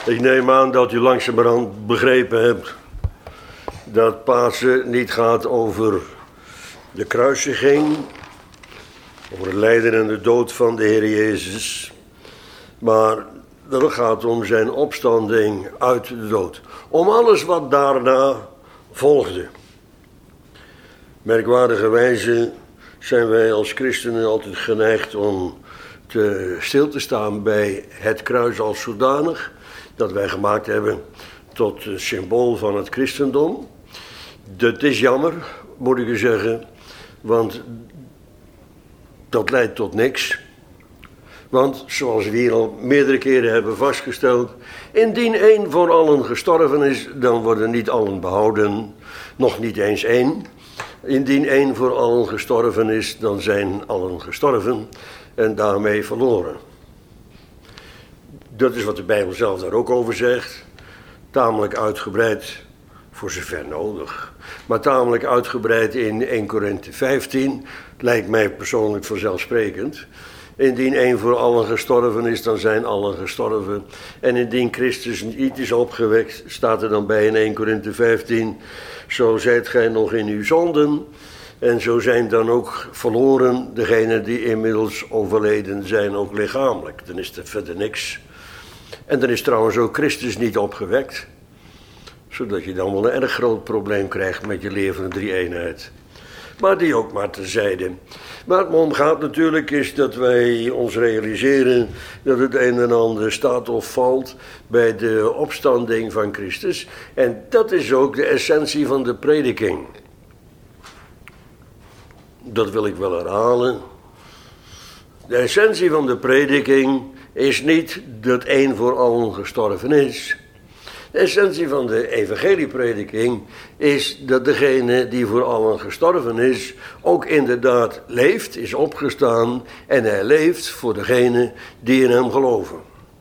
Ik neem aan dat u langzamerhand begrepen hebt dat Pasen niet gaat over de kruisiging, over het lijden en de dood van de Heer Jezus, maar dat het gaat om zijn opstanding uit de dood. Om alles wat daarna volgde. Merkwaardigerwijze zijn wij als christenen altijd geneigd om stil te staan bij het kruis als zodanig, dat wij gemaakt hebben tot symbool van het christendom. Dat is jammer, moet ik u zeggen, want dat leidt tot niks. Want, zoals we hier al meerdere keren hebben vastgesteld, indien één voor allen gestorven is, dan worden niet allen behouden, nog niet eens één. Indien één voor allen gestorven is, dan zijn allen gestorven en daarmee verloren. Dat is wat de Bijbel zelf daar ook over zegt. Tamelijk uitgebreid, voor zover nodig. Maar tamelijk uitgebreid in 1 Korinthe 15, lijkt mij persoonlijk vanzelfsprekend. Indien één voor allen gestorven is, dan zijn allen gestorven. En indien Christus niet is opgewekt, staat er dan bij in 1 Korinthe 15... zo zijt gij nog in uw zonden. En zo zijn dan ook verloren degenen die inmiddels overleden zijn, ook lichamelijk. Dan is er verder niks. En dan is trouwens ook Christus niet opgewekt. Zodat je dan wel een erg groot probleem krijgt met je levende drie-eenheid. Maar die ook maar terzijde. Waar het me om gaat natuurlijk is dat wij ons realiseren dat het een en ander staat of valt bij de opstanding van Christus. En dat is ook de essentie van de prediking. Dat wil ik wel herhalen. De essentie van de prediking is niet dat één voor allen gestorven is. De essentie van de evangelieprediking is dat degene die voor allen gestorven is, ook inderdaad leeft, is opgestaan en hij leeft voor degene die in hem geloven.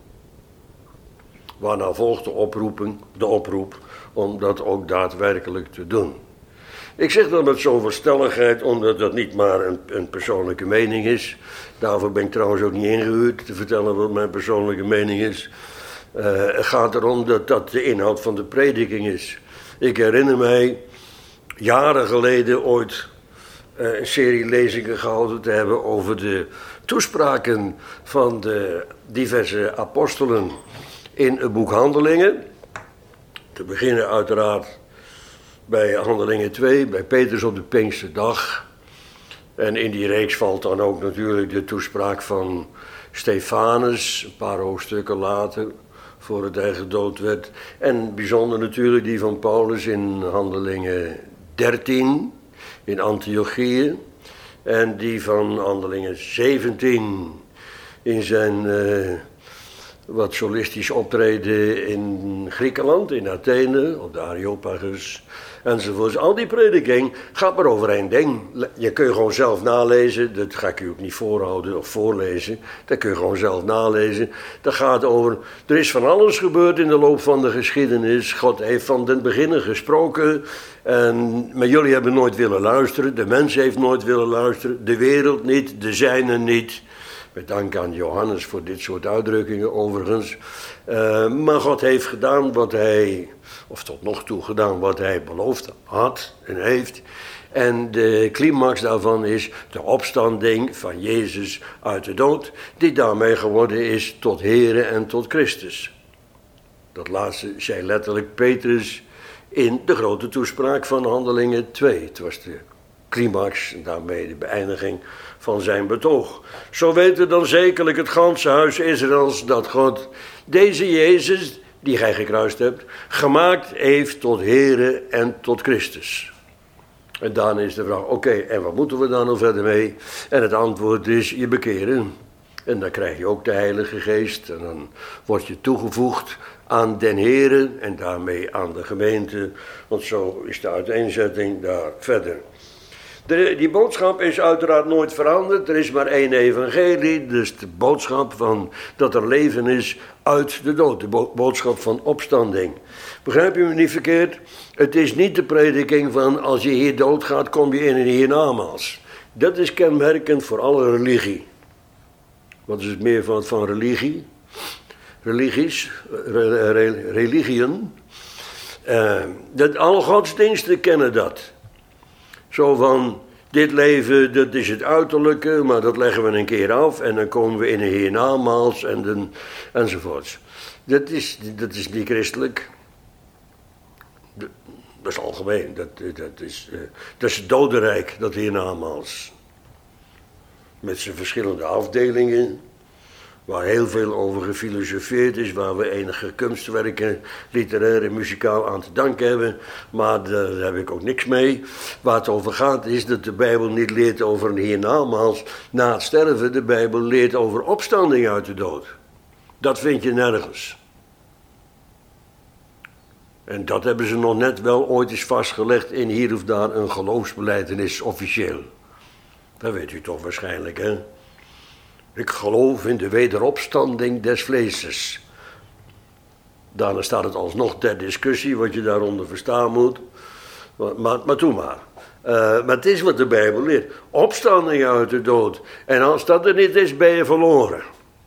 Waarna volgt de oproep om dat ook daadwerkelijk te doen. Ik zeg dat met zoveel stelligheid, omdat dat niet maar een persoonlijke mening is. Daarvoor ben ik trouwens ook niet ingehuurd te vertellen wat mijn persoonlijke mening is. Het gaat erom dat dat de inhoud van de prediking is. Ik herinner mij jaren geleden ooit een serie lezingen gehouden te hebben over de toespraken van de diverse apostelen in het boek Handelingen. Te beginnen uiteraard bij Handelingen 2, bij Petrus op de Pinksterdag. En in die reeks valt dan ook natuurlijk de toespraak van Stefanus, een paar hoofdstukken later, voor hij gedood werd. En bijzonder natuurlijk die van Paulus in Handelingen 13, in Antiochië. En die van Handelingen 17, in zijn wat solistisch optreden in Griekenland, in Athene, op de Areopagus, enzovoorts. Al die prediking gaat maar over één ding. Je kun je gewoon zelf nalezen, dat ga ik u ook niet voorhouden of voorlezen. Dat kun je gewoon zelf nalezen. Dat gaat over, er is van alles gebeurd in de loop van de geschiedenis. God heeft van den beginnen gesproken. Maar jullie hebben nooit willen luisteren. De mens heeft nooit willen luisteren. De wereld niet, de zijnen niet. Met dank aan Johannes voor dit soort uitdrukkingen overigens. Maar God heeft gedaan wat hij, of tot nog toe gedaan wat hij beloofd had en heeft. En de climax daarvan is de opstanding van Jezus uit de dood, die daarmee geworden is tot Here en tot Christus. Dat laatste zei letterlijk Petrus in de grote toespraak van Handelingen 2. Het was de climax en daarmee de beëindiging van zijn betoog. Zo weten dan zekerlijk het ganse huis Israëls dat God deze Jezus, die gij gekruist hebt, gemaakt heeft tot Here en tot Christus. En dan is de vraag, oké, en wat moeten we dan nog verder mee? En het antwoord is, je bekeren. En dan krijg je ook de Heilige Geest en dan word je toegevoegd aan den Here en daarmee aan de gemeente. Want zo is de uiteenzetting daar verder. Die boodschap is uiteraard nooit veranderd. Er is maar één evangelie. Dus de boodschap van dat er leven is uit de dood. De boodschap van opstanding. Begrijp je me niet verkeerd? Het is niet de prediking van als je hier doodgaat, kom je in een hiernamaals. Dat is kenmerkend voor alle religie. Wat is het meervoud van religie? religieën. Dat alle godsdiensten kennen dat. Zo van, dit leven, dat is het uiterlijke, maar dat leggen we een keer af en dan komen we in een hiernamaals enzovoorts. Dat is niet christelijk. Dat is algemeen. Dat is het dodenrijk, dat hiernamaals. Met zijn verschillende afdelingen, waar heel veel over gefilosofeerd is, waar we enige kunstwerken, literair en muzikaal aan te danken hebben, maar daar heb ik ook niks mee. Waar het over gaat is dat de Bijbel niet leert over een hiernamaals na het sterven, de Bijbel leert over opstanding uit de dood. Dat vind je nergens. En dat hebben ze nog net wel ooit eens vastgelegd in hier of daar een geloofsbelijdenis officieel. Dat weet u toch waarschijnlijk, hè? Ik geloof in de wederopstanding des vleeses. Daarna staat het alsnog ter discussie wat je daaronder verstaan moet. Maar doe maar. Maar het is wat de Bijbel leert. Opstanding uit de dood. En als dat er niet is, ben je verloren.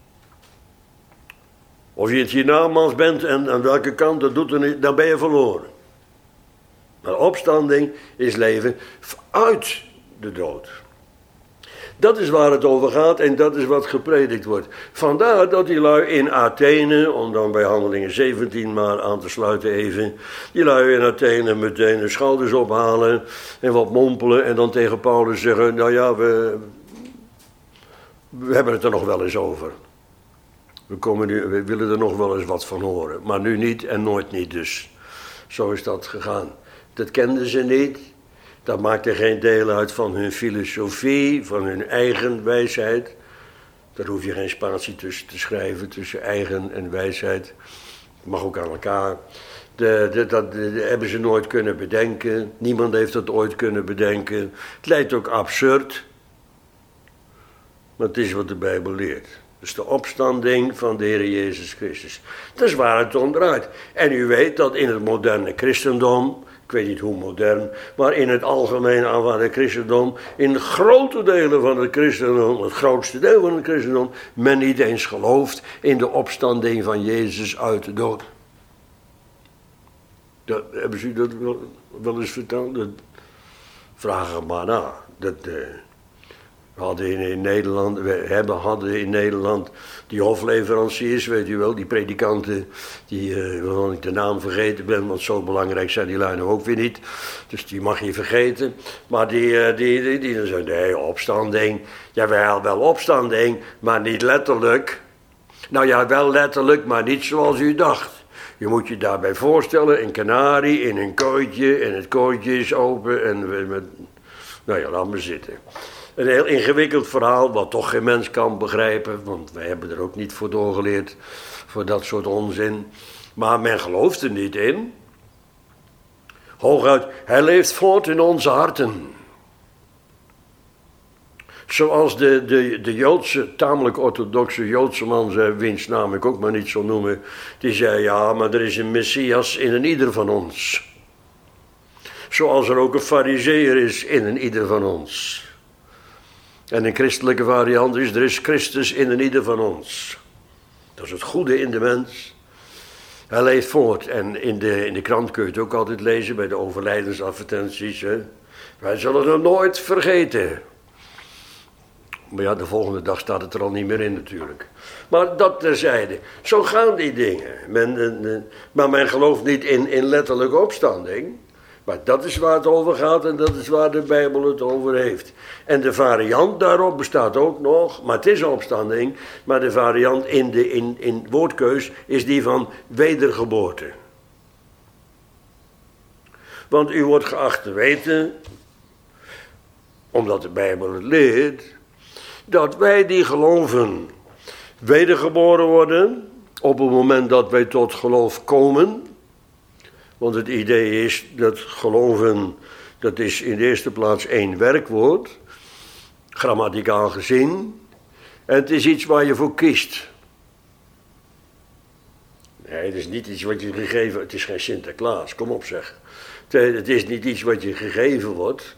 Of je het hiernamaals bent en aan welke kant, dat doet er niet, dan ben je verloren. Maar opstanding is leven uit de dood. Dat is waar het over gaat en dat is wat gepredikt wordt. Vandaar dat die lui in Athene, om dan bij Handelingen 17 maar aan te sluiten even, die lui in Athene meteen de schouders ophalen en wat mompelen en dan tegen Paulus zeggen, nou ja, we hebben het er nog wel eens over. We willen er nog wel eens wat van horen, maar nu niet en nooit niet dus. Zo is dat gegaan. Dat kenden ze niet. Dat maakte geen deel uit van hun filosofie, van hun eigen wijsheid. Daar hoef je geen spatie tussen te schrijven, tussen eigen en wijsheid. Dat mag ook aan elkaar. Dat hebben ze nooit kunnen bedenken. Niemand heeft dat ooit kunnen bedenken. Het lijkt ook absurd. Maar het is wat de Bijbel leert. Dus de opstanding van de Heer Jezus Christus. Dat is waar het om draait. En u weet dat in het moderne christendom, ik weet niet hoe modern, maar in het algemeen aanvaarde christendom, in grote delen van het christendom, het grootste deel van het christendom, men niet eens gelooft in de opstanding van Jezus uit de dood. Hebben ze u dat wel eens verteld? Vraag er maar na. We hadden in Nederland die hofleveranciers, weet u wel, die predikanten, waarvan ik de naam vergeten ben, want zo belangrijk zijn die lui nou ook weer niet. Dus die mag je vergeten. Maar die dan zeggen, nee, opstanding, jawel, wel opstanding, maar niet letterlijk. Nou ja, wel letterlijk, maar niet zoals u dacht. Je moet je daarbij voorstellen, een kanarie in een kooitje, en het kooitje is open, en nou ja, laat maar zitten. Een heel ingewikkeld verhaal, wat toch geen mens kan begrijpen, want wij hebben er ook niet voor doorgeleerd, voor dat soort onzin. Maar men gelooft er niet in. Hooguit, hij leeft voort in onze harten. Zoals de Joodse, tamelijk orthodoxe Joodse man zei, wiens naam ik ook maar niet zal noemen, die zei, ja, maar er is een Messias in een ieder van ons. Zoals er ook een Farizeeër is in een ieder van ons. En een christelijke variant is, er is Christus in een ieder van ons. Dat is het goede in de mens. Hij leeft voort. En in de krant kun je het ook altijd lezen, bij de overlijdensadvertenties. Hè? Wij zullen het nooit vergeten. Maar ja, de volgende dag staat het er al niet meer in natuurlijk. Maar dat terzijde. Zo gaan die dingen. Maar men gelooft niet in letterlijke opstanding. Maar dat is waar het over gaat en dat is waar de Bijbel het over heeft. En de variant daarop bestaat ook nog, maar het is opstanding. Maar de variant in woordkeus is die van wedergeboorte. Want u wordt geacht te weten, omdat de Bijbel het leert, dat wij die geloven wedergeboren worden op het moment dat wij tot geloof komen. Want het idee is dat geloven, dat is in de eerste plaats één werkwoord, grammaticaal gezien. En het is iets waar je voor kiest. Nee, het is niet iets wat je gegeven, het is geen Sinterklaas, kom op zeg. Het is niet iets wat je gegeven wordt.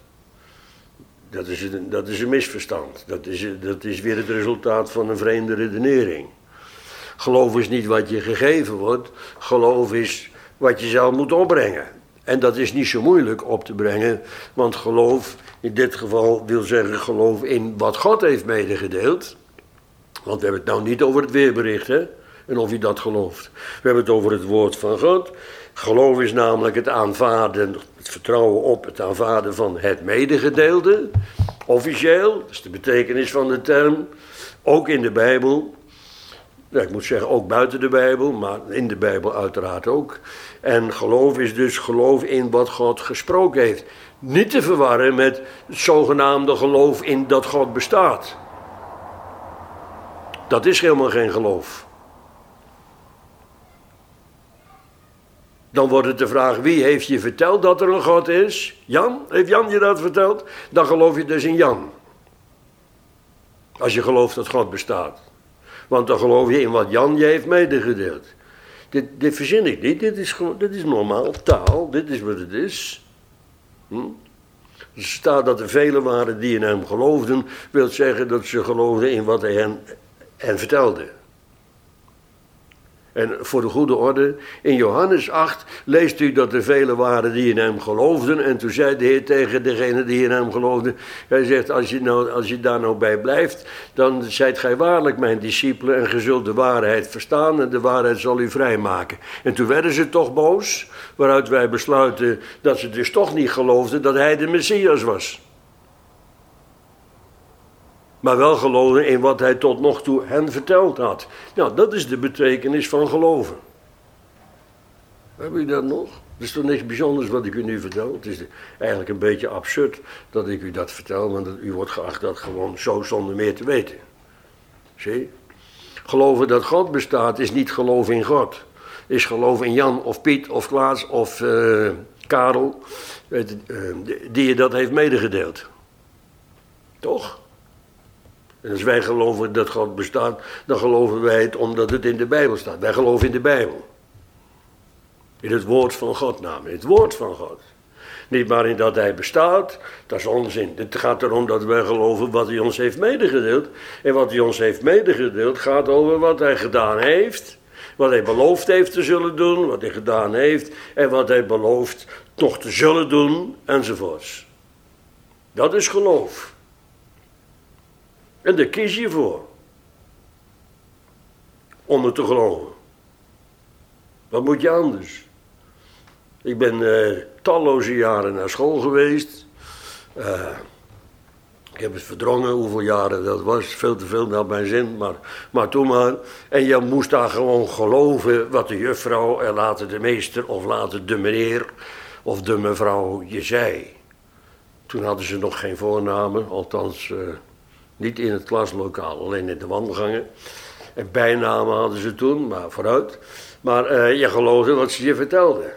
Dat is een misverstand. Dat is weer het resultaat van een vreemde redenering. Geloof is niet wat je gegeven wordt. Geloof is wat je zelf moet opbrengen. En dat is niet zo moeilijk op te brengen. Want geloof in dit geval wil zeggen geloof in wat God heeft medegedeeld. Want we hebben het nou niet over het weerbericht, hè? En of je dat gelooft. We hebben het over het woord van God. Geloof is namelijk het aanvaarden, het vertrouwen op het aanvaarden van het medegedeelde. Officieel, dat is de betekenis van de term. Ook in de Bijbel. Ja, ik moet zeggen ook buiten de Bijbel, maar in de Bijbel uiteraard ook. En geloof is dus geloof in wat God gesproken heeft. Niet te verwarren met het zogenaamde geloof in dat God bestaat. Dat is helemaal geen geloof. Dan wordt het de vraag, wie heeft je verteld dat er een God is? Jan? Heeft Jan je dat verteld? Dan geloof je dus in Jan. Als je gelooft dat God bestaat. Want dan geloof je in wat Jan je heeft medegedeeld. Dit verzin ik niet, dit is normaal taal, dit is wat het is. Er staat dat er velen waren die in hem geloofden, wil zeggen dat ze geloofden in wat hij hen vertelde. En voor de goede orde, in Johannes 8 leest u dat er velen waren die in hem geloofden. En toen zei de Heer tegen degene die in hem geloofden, hij zegt, als je daar nou bij blijft, dan zijt gij waarlijk mijn discipelen en ge zult de waarheid verstaan en de waarheid zal u vrijmaken. En toen werden ze toch boos, waaruit wij besluiten dat ze dus toch niet geloofden dat hij de Messias was. Maar wel geloven in wat hij tot nog toe hen verteld had. Nou, dat is de betekenis van geloven. Heb je dat nog? Dat is toch niks bijzonders wat ik u nu vertel. Het is eigenlijk een beetje absurd dat ik u dat vertel, want u wordt geacht dat gewoon zo zonder meer te weten. Zie? Geloven dat God bestaat is niet geloven in God. Is geloven in Jan of Piet of Klaas of Karel, die je dat heeft medegedeeld. Toch? En als wij geloven dat God bestaat, dan geloven wij het omdat het in de Bijbel staat. Wij geloven in de Bijbel. In het woord van God namelijk, het woord van God. Niet maar in dat hij bestaat, dat is onzin. Het gaat erom dat wij geloven wat hij ons heeft medegedeeld. En wat hij ons heeft medegedeeld gaat over wat hij gedaan heeft. Wat hij beloofd heeft te zullen doen, wat hij gedaan heeft. En wat hij belooft nog te zullen doen, enzovoorts. Dat is geloof. En daar kies je voor. Om het te geloven. Wat moet je anders? Ik ben talloze jaren naar school geweest. Ik heb het verdrongen hoeveel jaren dat was. Veel te veel naar mijn zin, maar toen maar. En je moest daar gewoon geloven wat de juffrouw en later de meester of later de meneer of de mevrouw je zei. Toen hadden ze nog geen voornamen, althans niet in het klaslokaal, alleen in de wandelgangen. En bijnamen hadden ze toen, maar vooruit. Maar je geloofde wat ze je vertelden.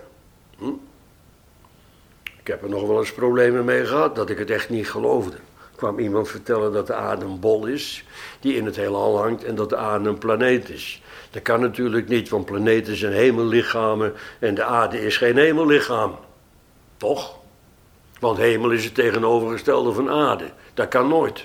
Ik heb er nog wel eens problemen mee gehad, dat ik het echt niet geloofde. Er kwam iemand vertellen dat de aarde een bol is, die in het heelal hangt, en dat de aarde een planeet is. Dat kan natuurlijk niet, want planeten zijn hemellichamen en de aarde is geen hemellichaam. Toch? Want hemel is het tegenovergestelde van aarde. Dat kan nooit.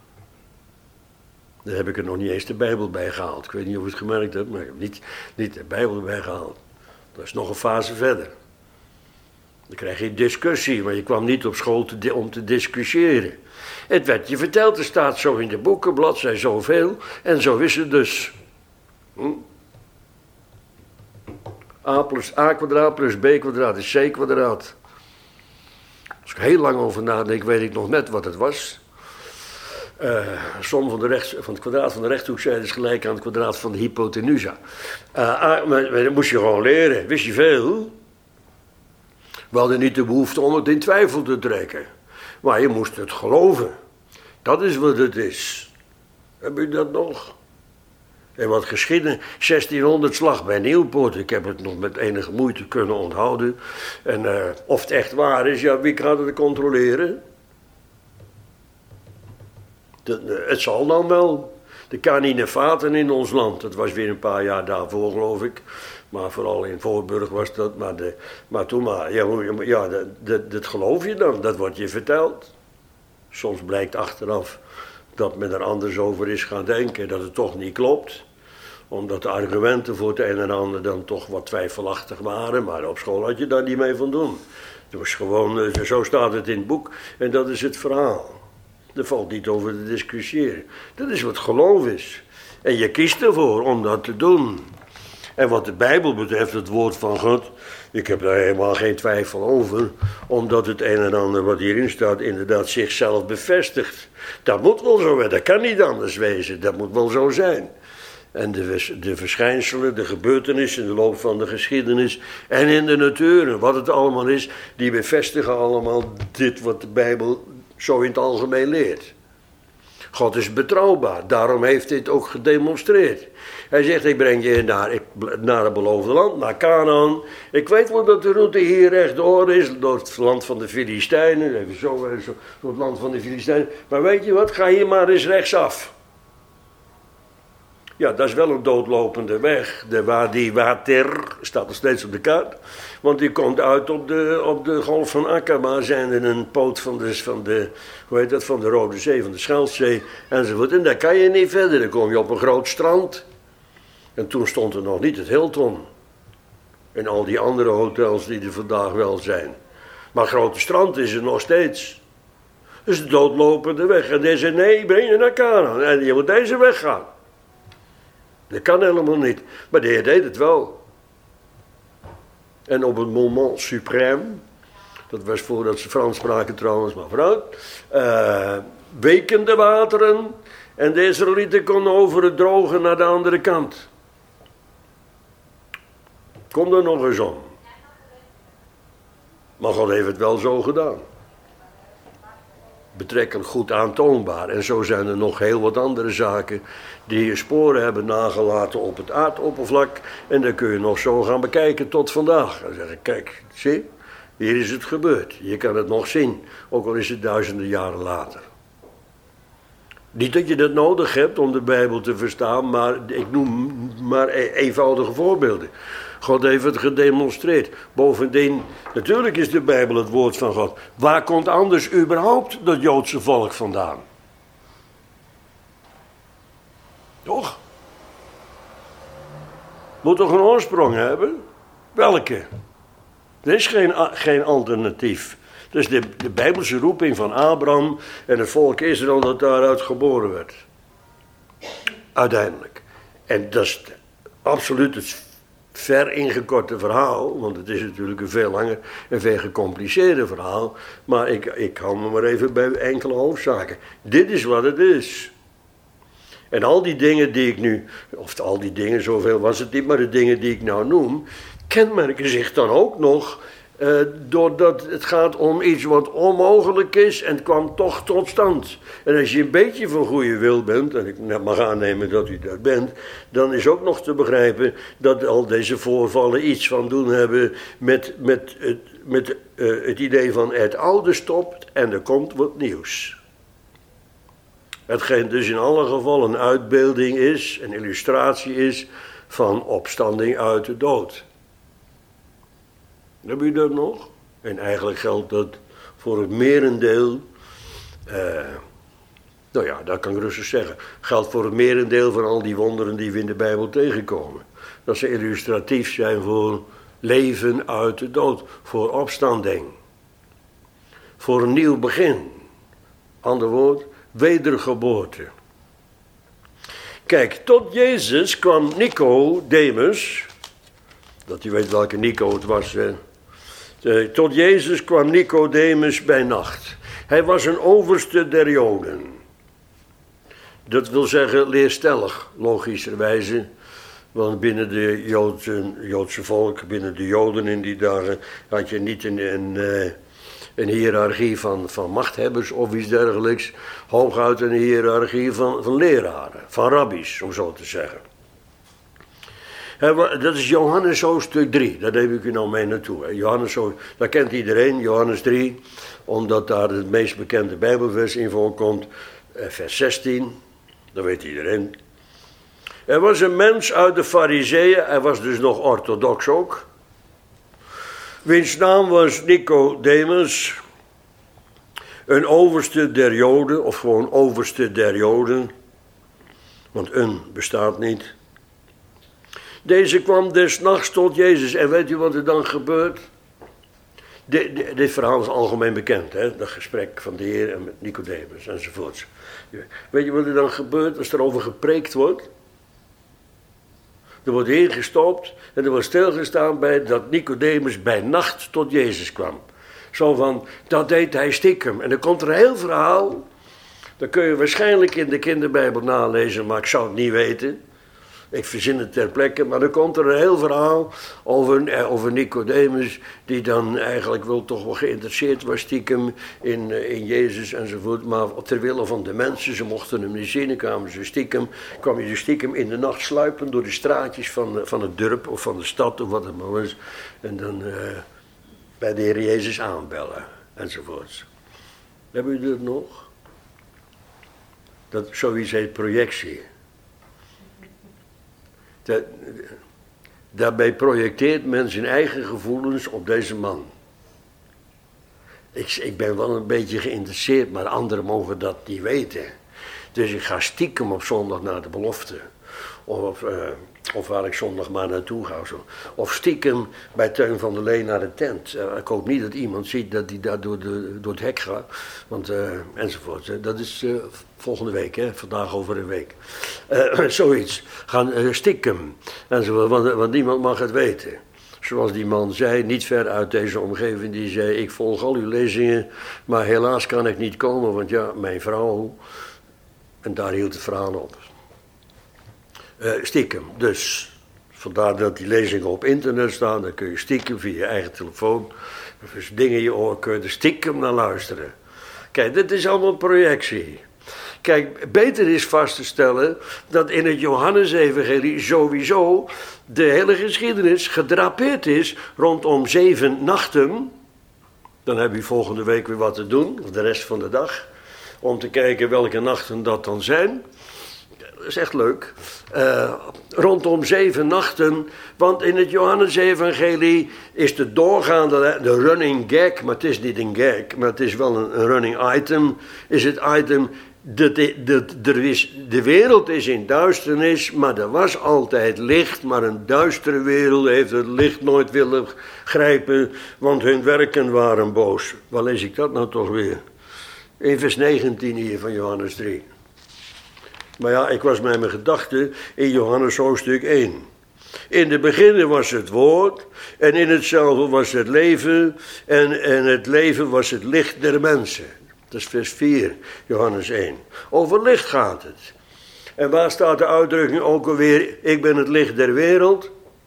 Daar heb ik er nog niet eens de Bijbel bij gehaald. Ik weet niet of je het gemerkt hebt, maar ik heb niet de Bijbel bij gehaald. Dat is nog een fase verder. Dan krijg je discussie, maar je kwam niet op school om te discussiëren. Het werd je verteld, er staat zo in de boeken, bladzij zoveel, en zo is het dus. A plus A kwadraat plus B kwadraat is C kwadraat. Als ik heel lang over nadenk, weet ik nog net wat het was. Som van het kwadraat van de rechthoekzijde is gelijk aan het kwadraat van de hypotenusa. Maar dat moest je gewoon leren. Wist je veel? We hadden niet de behoefte om het in twijfel te trekken. Maar je moest het geloven. Dat is wat het is. Heb je dat nog? En wat geschiedenis, 1600 slag bij Nieuwpoort. Ik heb het nog met enige moeite kunnen onthouden. En of het echt waar is, ja, wie gaat het controleren? Het zal dan wel. De caninefaten in ons land, dat was weer een paar jaar daarvoor geloof ik. Maar vooral in Voorburg was dat. Maar toen maar, ja, dat geloof je dan, dat wordt je verteld. Soms blijkt achteraf dat men er anders over is gaan denken, dat het toch niet klopt. Omdat de argumenten voor het een en ander dan toch wat twijfelachtig waren. Maar op school had je daar niet mee van doen. Het was gewoon, zo staat het in het boek. En dat is het verhaal. Er valt niet over te discussiëren. Dat is wat geloof is. En je kiest ervoor om dat te doen. En wat de Bijbel betreft, het woord van God, ik heb daar helemaal geen twijfel over, omdat het een en ander wat hierin staat inderdaad zichzelf bevestigt. Dat moet wel zo zijn, dat kan niet anders wezen, dat moet wel zo zijn. En de verschijnselen, de gebeurtenissen in de loop van de geschiedenis en in de natuur, wat het allemaal is, die bevestigen allemaal dit wat de Bijbel zo in het algemeen leert. God is betrouwbaar, daarom heeft hij het ook gedemonstreerd. Hij zegt, ik breng je naar het beloofde land, naar Canaan. Ik weet wel dat de route hier rechtdoor is, door het land van de Filistijnen. Even zo, door het land van de Filistijnen. Maar weet je wat, ga hier maar eens rechtsaf. Ja, dat is wel een doodlopende weg. De Wadi Water staat nog steeds op de kaart. Want die komt uit op de golf van Aqaba, zijn er een poot van de Rode Zee, van de Scheldzee enzovoort. En daar kan je niet verder, dan kom je op een groot strand. En toen stond er nog niet het Hilton. En al die andere hotels die er vandaag wel zijn. Maar grote strand is er nog steeds. Dat is de doodlopende weg. En deze zei, nee, breng je naar Canaan. En je moet deze weg gaan. Dat kan helemaal niet. Maar de Heer deed het wel. En op het moment suprême, dat was voordat ze Frans spraken trouwens, maar vooruit, weken de wateren en de Israëlieten konden over het droge naar de andere kant. Kom er nog eens om. Maar God heeft het wel zo gedaan. Betrekkelijk goed aantoonbaar. En zo zijn er nog heel wat andere zaken die sporen hebben nagelaten op het aardoppervlak. En dan kun je nog zo gaan bekijken tot vandaag. Dan zeg ik, kijk, zie, hier is het gebeurd. Je kan het nog zien, ook al is het duizenden jaren later. Niet dat je dat nodig hebt om de Bijbel te verstaan, maar ik noem maar eenvoudige voorbeelden. God heeft het gedemonstreerd. Bovendien, natuurlijk is de Bijbel het woord van God. Waar komt anders überhaupt dat Joodse volk vandaan? Toch? Moet toch een oorsprong hebben? Welke? Er is geen alternatief. Dus de Bijbelse roeping van Abraham en het volk Israël dat daaruit geboren werd. Uiteindelijk. En dat is absoluut het ver ingekorte verhaal, want het is natuurlijk een veel langer en veel gecompliceerder verhaal. Maar ik hou me maar even bij enkele hoofdzaken. Dit is wat het is. En al die dingen die ik nu, of al die dingen, zoveel was het niet, maar de dingen die ik nou noem, kenmerken zich dan ook nog doordat het gaat om iets wat onmogelijk is en het kwam toch tot stand. En als je een beetje van goede wil bent, en ik mag aannemen dat u dat bent, dan is ook nog te begrijpen dat al deze voorvallen iets van doen hebben met het idee van het oude stopt en er komt wat nieuws. Hetgeen dus in alle gevallen een uitbeelding is, een illustratie is van opstanding uit de dood. Heb je dat nog? En eigenlijk geldt dat voor het merendeel, nou ja, dat kan ik rustig zeggen, geldt voor het merendeel van al die wonderen die we in de Bijbel tegenkomen. Dat ze illustratief zijn voor leven uit de dood, voor opstanding, voor een nieuw begin. Ander woord, wedergeboorte. Kijk, tot Jezus kwam Nicodemus, dat u weet welke Nico het was. Tot Jezus kwam Nicodemus bij nacht. Hij was een overste der Joden. Dat wil zeggen leerstellig, logischerwijze. Want binnen de Joodse volk, binnen de Joden in die dagen, had je niet een hiërarchie van machthebbers of iets dergelijks. Hooguit een hiërarchie van leraren, van rabbies, om zo te zeggen. Dat is Johannes hoofdstuk 3, daar neem ik u nou mee naartoe. Johannes, dat kent iedereen, Johannes 3, omdat daar het meest bekende Bijbelvers in voorkomt. Vers 16, dat weet iedereen. Er was een mens uit de Farizeeën, hij was dus nog orthodox ook. Wiens naam was Nicodemus, een overste der Joden, of gewoon overste der Joden, want een bestaat niet. Deze kwam des nachts tot Jezus. En weet u wat er dan gebeurt? Dit verhaal is algemeen bekend, hè? Dat gesprek van de Heer en met Nicodemus enzovoorts. Weet je wat er dan gebeurt als er over gepreekt wordt? Er wordt ingestopt en er wordt stilgestaan bij dat Nicodemus bij nacht tot Jezus kwam. Zo van, dat deed hij stiekem. En dan komt er een heel verhaal. Dat kun je waarschijnlijk in de kinderbijbel nalezen, maar ik zou het niet weten. Ik verzin het ter plekke, maar dan komt er een heel verhaal over Nicodemus, die dan eigenlijk wel toch wel geïnteresseerd was stiekem in Jezus enzovoort. Maar ter wille van de mensen, ze mochten hem niet zien, kwam je dus stiekem in de nacht sluipen door de straatjes van het dorp of van de stad of wat het maar was. En dan bij de Heer Jezus aanbellen enzovoorts. Hebben jullie dat nog? Dat zoiets heet projectie. Daarbij projecteert men zijn eigen gevoelens op deze man. Ik ben wel een beetje geïnteresseerd, maar anderen mogen dat niet weten. Dus ik ga stiekem op zondag naar de belofte. Of waar ik zondag maar naartoe ga. Zo. Of stiekem bij Teun van der Leen naar de tent. Ik hoop niet dat iemand ziet dat hij daar door het hek gaat. Want, enzovoort. Dat is volgende week, hè? Vandaag over een week. Zoiets. Gaan stiekem. Enzovoort, want niemand mag het weten. Zoals die man zei, niet ver uit deze omgeving, die zei: ik volg al uw lezingen, maar helaas kan ik niet komen, want ja, mijn vrouw. En daar hield het verhaal op. Stiekem. Dus vandaar dat die lezingen op internet staan. Dan kun je stiekem via je eigen telefoon. Dus dingen in je oor kun je er stiekem naar luisteren. Kijk, dit is allemaal projectie. Kijk, beter is vast te stellen dat in het Johannesevangelie sowieso de hele geschiedenis gedrapeerd is rondom 7 nachten. Dan heb je volgende week weer wat te doen, of de rest van de dag. Om te kijken welke nachten dat dan zijn. Dat is echt leuk. Rondom 7 nachten. Want in het Johannesevangelie is de doorgaande, de running gag, maar het is niet een gag, maar het is wel een running item. Is het item, de wereld is in duisternis, maar er was altijd licht. Maar een duistere wereld heeft het licht nooit willen grijpen, want hun werken waren boos. Waar lees ik dat nou toch weer? In vers 19 hier van Johannes 3. Maar ja, ik was met mijn gedachten in Johannes hoofdstuk 1. In de beginnen was het woord, en in hetzelfde was het leven, en het leven was het licht der mensen. Dat is vers 4, Johannes 1. Over licht gaat het. En waar staat de uitdrukking ook alweer, ik ben het licht der wereld?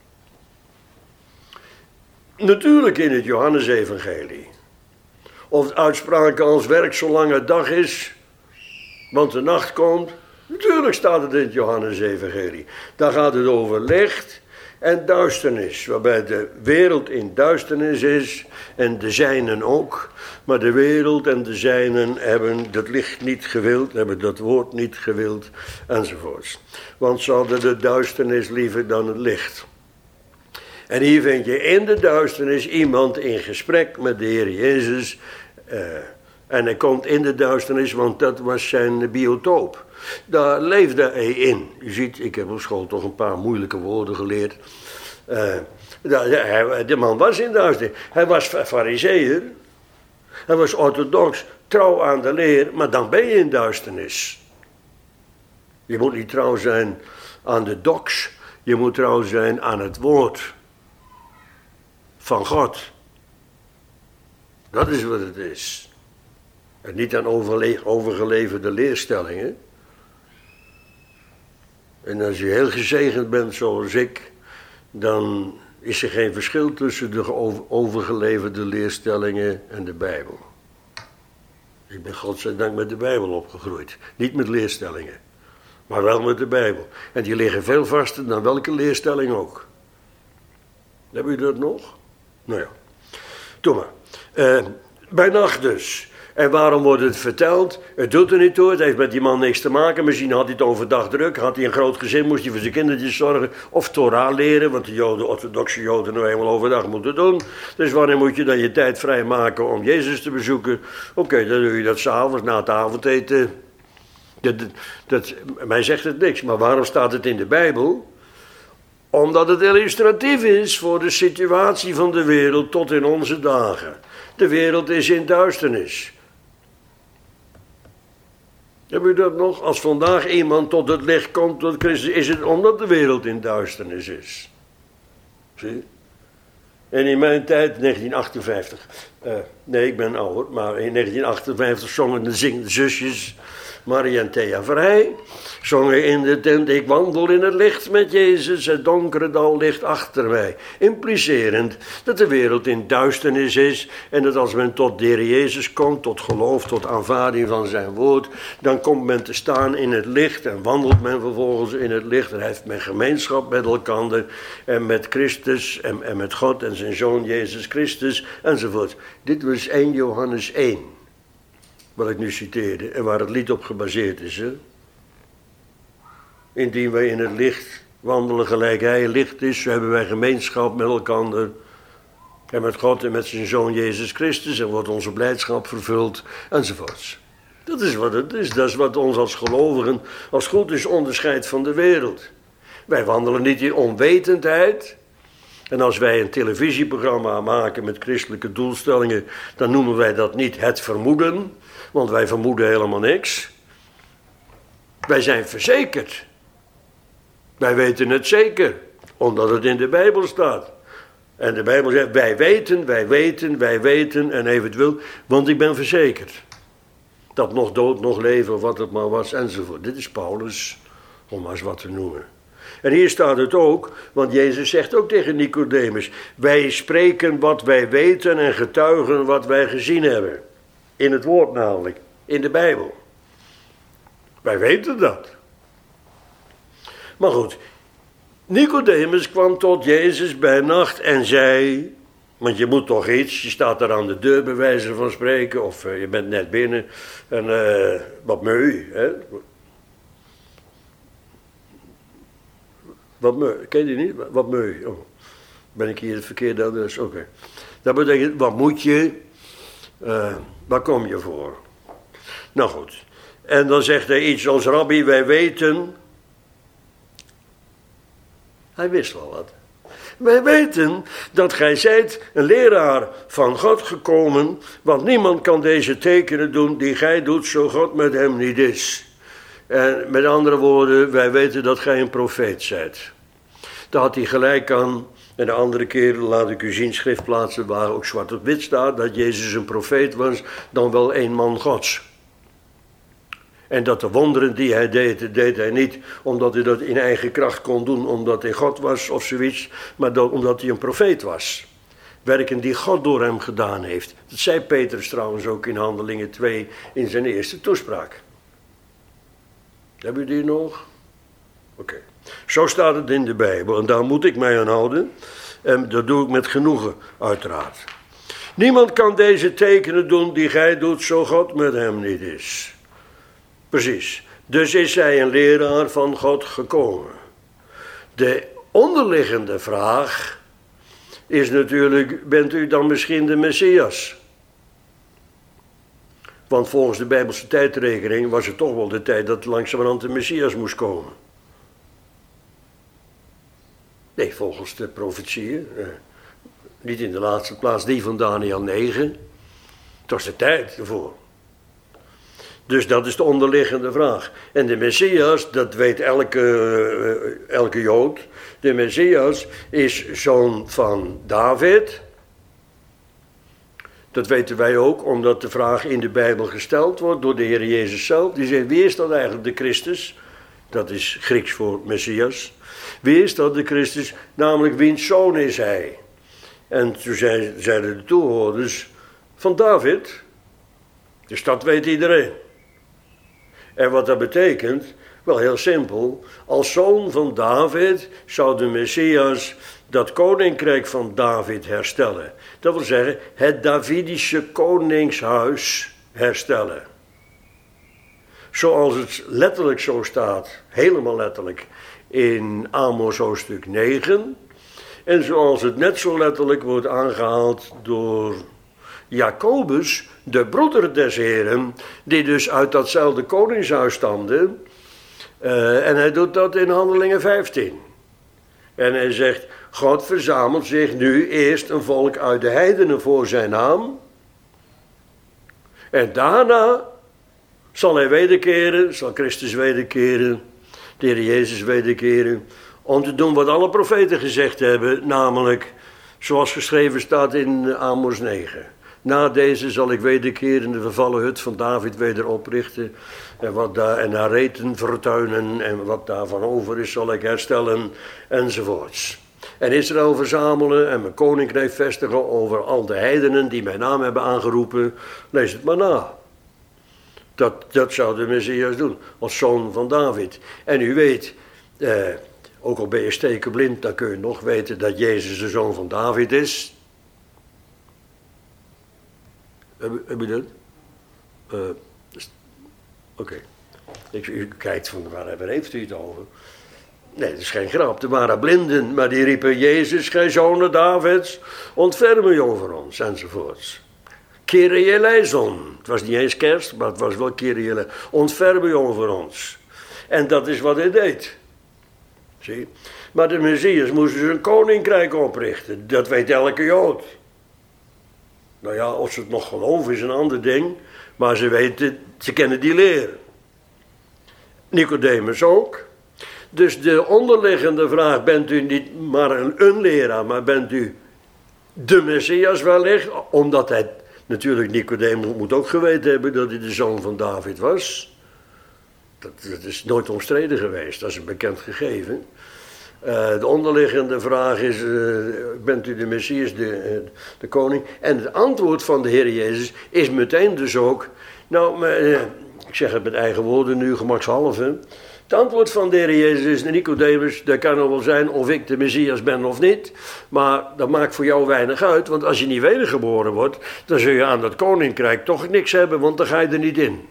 Natuurlijk in het Johannesevangelie. Of uitspraken als werk zolang het dag is, want de nacht komt. Natuurlijk staat het in het Johannesevangelie. Daar gaat het over licht en duisternis. Waarbij de wereld in duisternis is en de zijnen ook. Maar de wereld en de zijnen hebben dat licht niet gewild, hebben dat woord niet gewild enzovoorts. Want ze hadden de duisternis liever dan het licht. En hier vind je in de duisternis iemand in gesprek met de Heer Jezus. En hij komt in de duisternis, want dat was zijn biotoop. Daar leefde hij in. U ziet, ik heb op school toch een paar moeilijke woorden geleerd. De man was in duisternis. Hij was farizeeër. Hij was orthodox, trouw aan de leer, maar dan ben je in duisternis. Je moet niet trouw zijn aan de dox. Je moet trouw zijn aan het woord van God. Dat is wat het is. En niet aan overgeleverde leerstellingen. En als je heel gezegend bent zoals ik, dan is er geen verschil tussen de overgeleverde leerstellingen en de Bijbel. Ik ben godzijdank met de Bijbel opgegroeid. Niet met leerstellingen, maar wel met de Bijbel. En die liggen veel vaster dan welke leerstelling ook. Hebben jullie dat nog? Nou ja, doe maar. Bij nacht dus. En waarom wordt het verteld? Het doet er niet toe, het heeft met die man niks te maken. Misschien had hij het overdag druk, had hij een groot gezin, moest hij voor zijn kindertjes zorgen. Of Torah leren, want de orthodoxe Joden nou eenmaal overdag moeten doen. Dus wanneer moet je dan je tijd vrijmaken om Jezus te bezoeken? Oké, dan doe je dat 's avonds na het avondeten. Mij zegt het niks, maar waarom staat het in de Bijbel? Omdat het illustratief is voor de situatie van de wereld tot in onze dagen. De wereld is in duisternis. Heb u dat nog? Als vandaag iemand tot het licht komt, tot Christus, is het omdat de wereld in duisternis is. Zie? En in mijn tijd, 1958, nee, ik ben ouder, maar in 1958 zongen de zusjes Marie en Thea Vrij, zongen in de tent: ik wandel in het licht met Jezus, het donkere dal ligt achter mij. Implicerend dat de wereld in duisternis is en dat als men tot de Heer Jezus komt, tot geloof, tot aanvaarding van zijn woord, dan komt men te staan in het licht en wandelt men vervolgens in het licht en heeft men gemeenschap met elkaar en met Christus en met God en zijn Zoon Jezus Christus enzovoort. Dit was 1 Johannes 1. Wat ik nu citeerde en waar het lied op gebaseerd is. Hè? Indien wij in het licht wandelen gelijk hij licht is, zo hebben wij gemeenschap met elkaar en met God en met zijn Zoon Jezus Christus en wordt onze blijdschap vervuld enzovoorts. Dat is wat het is, dat is wat ons als gelovigen als goed is onderscheidt van de wereld. Wij wandelen niet in onwetendheid. En als wij een televisieprogramma maken met christelijke doelstellingen, dan noemen wij dat niet het vermoeden, want wij vermoeden helemaal niks. Wij zijn verzekerd. Wij weten het zeker, omdat het in de Bijbel staat. En de Bijbel zegt, wij weten en eventueel, want ik ben verzekerd. Dat nog dood, nog leven, of wat het maar was, enzovoort. Dit is Paulus, om maar eens wat te noemen. En hier staat het ook, want Jezus zegt ook tegen Nicodemus: wij spreken wat wij weten en getuigen wat wij gezien hebben. In het woord namelijk, in de Bijbel. Wij weten dat. Maar goed, Nicodemus kwam tot Jezus bij nacht en zei, want je moet toch iets, je staat daar aan de deur bij wijze van spreken, of je bent net binnen en wat meu, hè? Wat meu, ken je die niet? Wat meu, oh, ben ik hier het verkeerde adres, oké. Dat betekent, wat moet je, waar kom je voor? Nou goed, en dan zegt hij iets als: rabbi, wij weten. Hij wist wel wat. Wij weten dat gij zijt een leraar van God gekomen, want niemand kan deze tekenen doen die gij doet, zo God met hem niet is. En met andere woorden, wij weten dat gij een profeet zijt. Daar had hij gelijk aan. En de andere keer laat ik u zien schriftplaatsen waar ook zwart op wit staat dat Jezus een profeet was, dan wel een man Gods. En dat de wonderen die hij deed hij niet omdat hij dat in eigen kracht kon doen, omdat hij God was of zoiets, maar omdat hij een profeet was. Werken die God door hem gedaan heeft. Dat zei Petrus trouwens ook in Handelingen 2 in zijn eerste toespraak. Hebben u die nog? Oké. Zo staat het in de Bijbel en daar moet ik mij aan houden. En dat doe ik met genoegen, uiteraard. Niemand kan deze tekenen doen die gij doet, zo God met hem niet is. Precies. Dus is hij een leraar van God gekomen. De onderliggende vraag is natuurlijk: bent u dan misschien de Messias? Want volgens de Bijbelse tijdrekening was het toch wel de tijd dat langzamerhand de Messias moest komen. Nee, volgens de profetieën. Niet in de laatste plaats die van Daniel 9. Het was de tijd ervoor. Dus dat is de onderliggende vraag. En de Messias, dat weet elke Jood. De Messias is zoon van David. Dat weten wij ook, omdat de vraag in de Bijbel gesteld wordt door de Heer Jezus zelf. Die zegt: wie is dat eigenlijk de Christus? Dat is Grieks voor Messias. Wie is dat de Christus? Namelijk, wiens zoon is hij? En toen zeiden de toehoorders: van David. Dus dat weet iedereen. En wat dat betekent? Wel heel simpel. Als zoon van David zou de Messias dat koninkrijk van David herstellen. Dat wil zeggen, het Davidische koningshuis herstellen. Zoals het letterlijk zo staat, helemaal letterlijk, in Amos hoofdstuk 9. En zoals het net zo letterlijk wordt aangehaald door Jacobus, de broeder des Heren, die dus uit datzelfde koningshuis stamde. En hij doet dat in Handelingen 15. En hij zegt, God verzamelt zich nu eerst een volk uit de heidenen voor zijn naam. En daarna zal hij wederkeren, zal Christus wederkeren, de Heer Jezus wederkeren, om te doen wat alle profeten gezegd hebben, namelijk, zoals geschreven staat in Amos 9. Na deze zal ik wederkeren de vervallen hut van David weder oprichten. En haar reten vertuinen. En wat daarvan over is zal ik herstellen. Enzovoorts. En Israël verzamelen en mijn koninkrijk vestigen over al de heidenen die mijn naam hebben aangeroepen. Lees het maar na. Dat zou de Messias doen. Als zoon van David. En u weet, ook al ben je stekenblind, dan kun je nog weten dat Jezus de zoon van David is. Heb je dat? Oké. U kijkt van waar heeft u het over? Nee, dat is geen grap. Er waren blinden, maar die riepen: Jezus, gij zoon Davids, ontferm u over ons, enzovoorts. Kyrie eleison. Het was niet eens kerst, maar het was wel Kyrie eleison. Ontferm u over ons. En dat is wat hij deed. Zie? Maar de Messias moest dus een koninkrijk oprichten. Dat weet elke Jood. Nou ja, of ze het nog geloven is een ander ding. Maar ze kennen die leer. Nicodemus ook. Dus de onderliggende vraag, bent u niet maar een leraar, maar bent u de Messias wellicht? Omdat hij, natuurlijk Nicodemus moet ook geweten hebben dat hij de zoon van David was. Dat is nooit omstreden geweest, dat is een bekend gegeven. De onderliggende vraag is, bent u de Messias, de koning? En het antwoord van de Heer Jezus is meteen dus ook, ik zeg het met eigen woorden nu, gemakshalve. Het antwoord van de Heer Jezus is, Nicodemus, dat kan nog wel zijn of ik de Messias ben of niet. Maar dat maakt voor jou weinig uit, want als je niet wedergeboren wordt, dan zul je aan dat koninkrijk toch niks hebben, want dan ga je er niet in.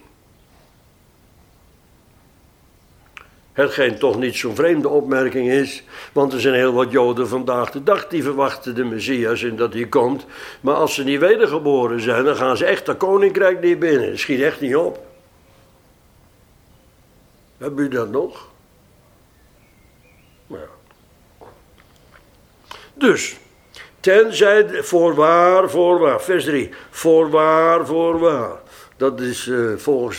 Hetgeen toch niet zo'n vreemde opmerking is, want er zijn heel wat Joden vandaag de dag die verwachten de Messias en dat hij komt. Maar als ze niet wedergeboren zijn, dan gaan ze echt dat koninkrijk niet binnen. Dat schiet echt niet op. Hebben u dat nog? Nou ja. Dus, tenzij, voorwaar, vers 3. Voorwaar. Dat is volgens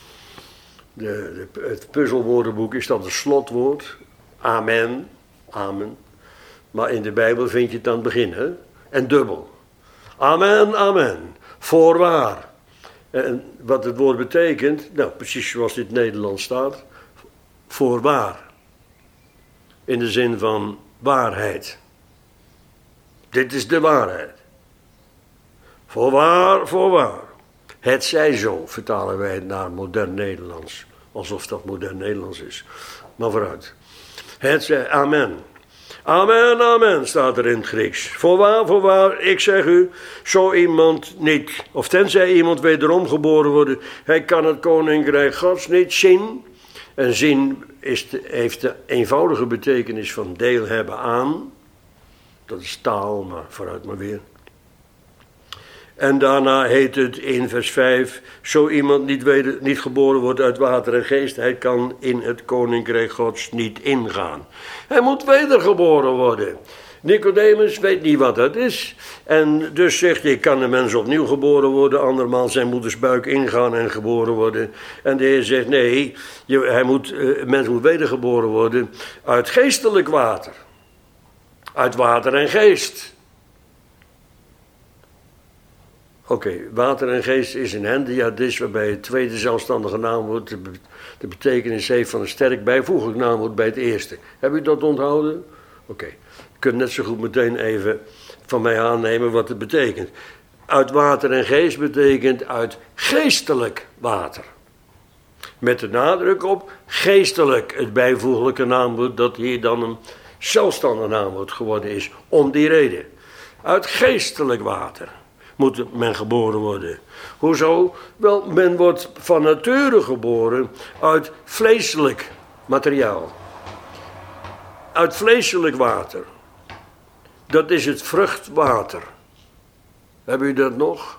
het puzzelwoordenboek is dat een slotwoord. Amen. Maar in de Bijbel vind je het aan het begin, hè? En dubbel. Amen. Voorwaar. En wat het woord betekent, precies zoals dit Nederlands staat. Voorwaar. In de zin van waarheid. Dit is de waarheid. Voorwaar. Het zij zo, vertalen wij het naar modern Nederlands. Alsof dat modern Nederlands is. Maar vooruit. Het zij, amen. Amen, staat er in het Grieks. Voorwaar, ik zeg u, zo iemand niet, of tenzij iemand wederom geboren wordt, hij kan het koninkrijk Gods niet zien. En zien heeft de eenvoudige betekenis van deel hebben aan. Dat is taal, maar vooruit maar weer. En daarna heet het in vers 5, zo iemand niet geboren wordt uit water en geest, hij kan in het koninkrijk Gods niet ingaan. Hij moet wedergeboren worden. Nicodemus weet niet wat dat is. En dus zegt hij, kan een mens opnieuw geboren worden, andermaal zijn moeders buik ingaan en geboren worden. En de Heer zegt, nee, een mens moet wedergeboren worden uit geestelijk water. Uit water en geest. Oké, water en geest is een hendiadis, waarbij het tweede zelfstandige naamwoord de betekenis heeft van een sterk bijvoeglijk naamwoord bij het eerste. Heb u dat onthouden? Oké. Je kunt net zo goed meteen even van mij aannemen wat het betekent. Uit water en geest betekent uit geestelijk water. Met de nadruk op geestelijk, het bijvoeglijke naamwoord dat hier dan een zelfstandig naamwoord geworden is. Om die reden. Uit geestelijk water moet men geboren worden. Hoezo? Wel, men wordt van nature geboren uit vleeselijk materiaal. Uit vleeselijk water. Dat is het vruchtwater. Hebben u dat nog?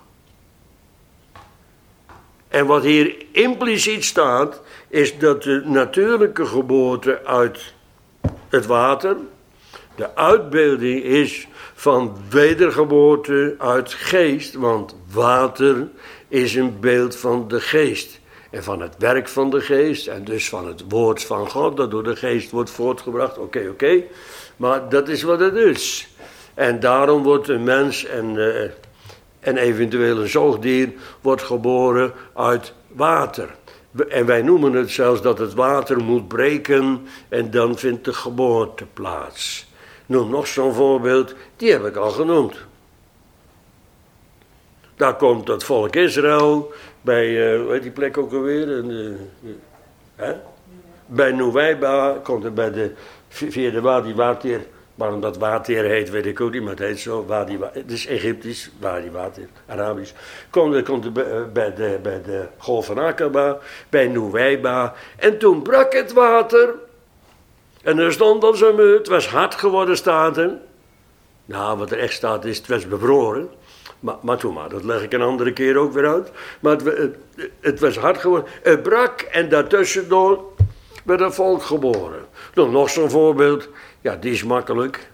En wat hier impliciet staat, is dat de natuurlijke geboorte uit het water De uitbeelding is van wedergeboorte uit geest, want water is een beeld van de geest. En van het werk van de geest en dus van het woord van God dat door de geest wordt voortgebracht. Oké. Maar dat is wat het is. En daarom wordt een mens en eventueel een zoogdier wordt geboren uit water. En wij noemen het zelfs dat het water moet breken en dan vindt de geboorte plaats. Noem nog zo'n voorbeeld, die heb ik al genoemd. Daar komt het volk Israël bij, hoe heet die plek ook alweer? Bij Nuweiba komt het bij via de Wadi Watir. Waarom dat Watir heet, weet ik ook niet, maar het heet zo. Het is Egyptisch, Wadi Watir, Arabisch. Komt het bij de golf van Aqaba, bij Nuweiba. En toen brak het water. En er stond als een het was hard geworden, staat er. Nou, wat er echt staat is, het was bevroren. Maar toen maar, dat leg ik een andere keer ook weer uit. Maar het was hard geworden. Het brak en daartussendoor werd een volk geboren. Dan nog zo'n voorbeeld. Ja, die is makkelijk.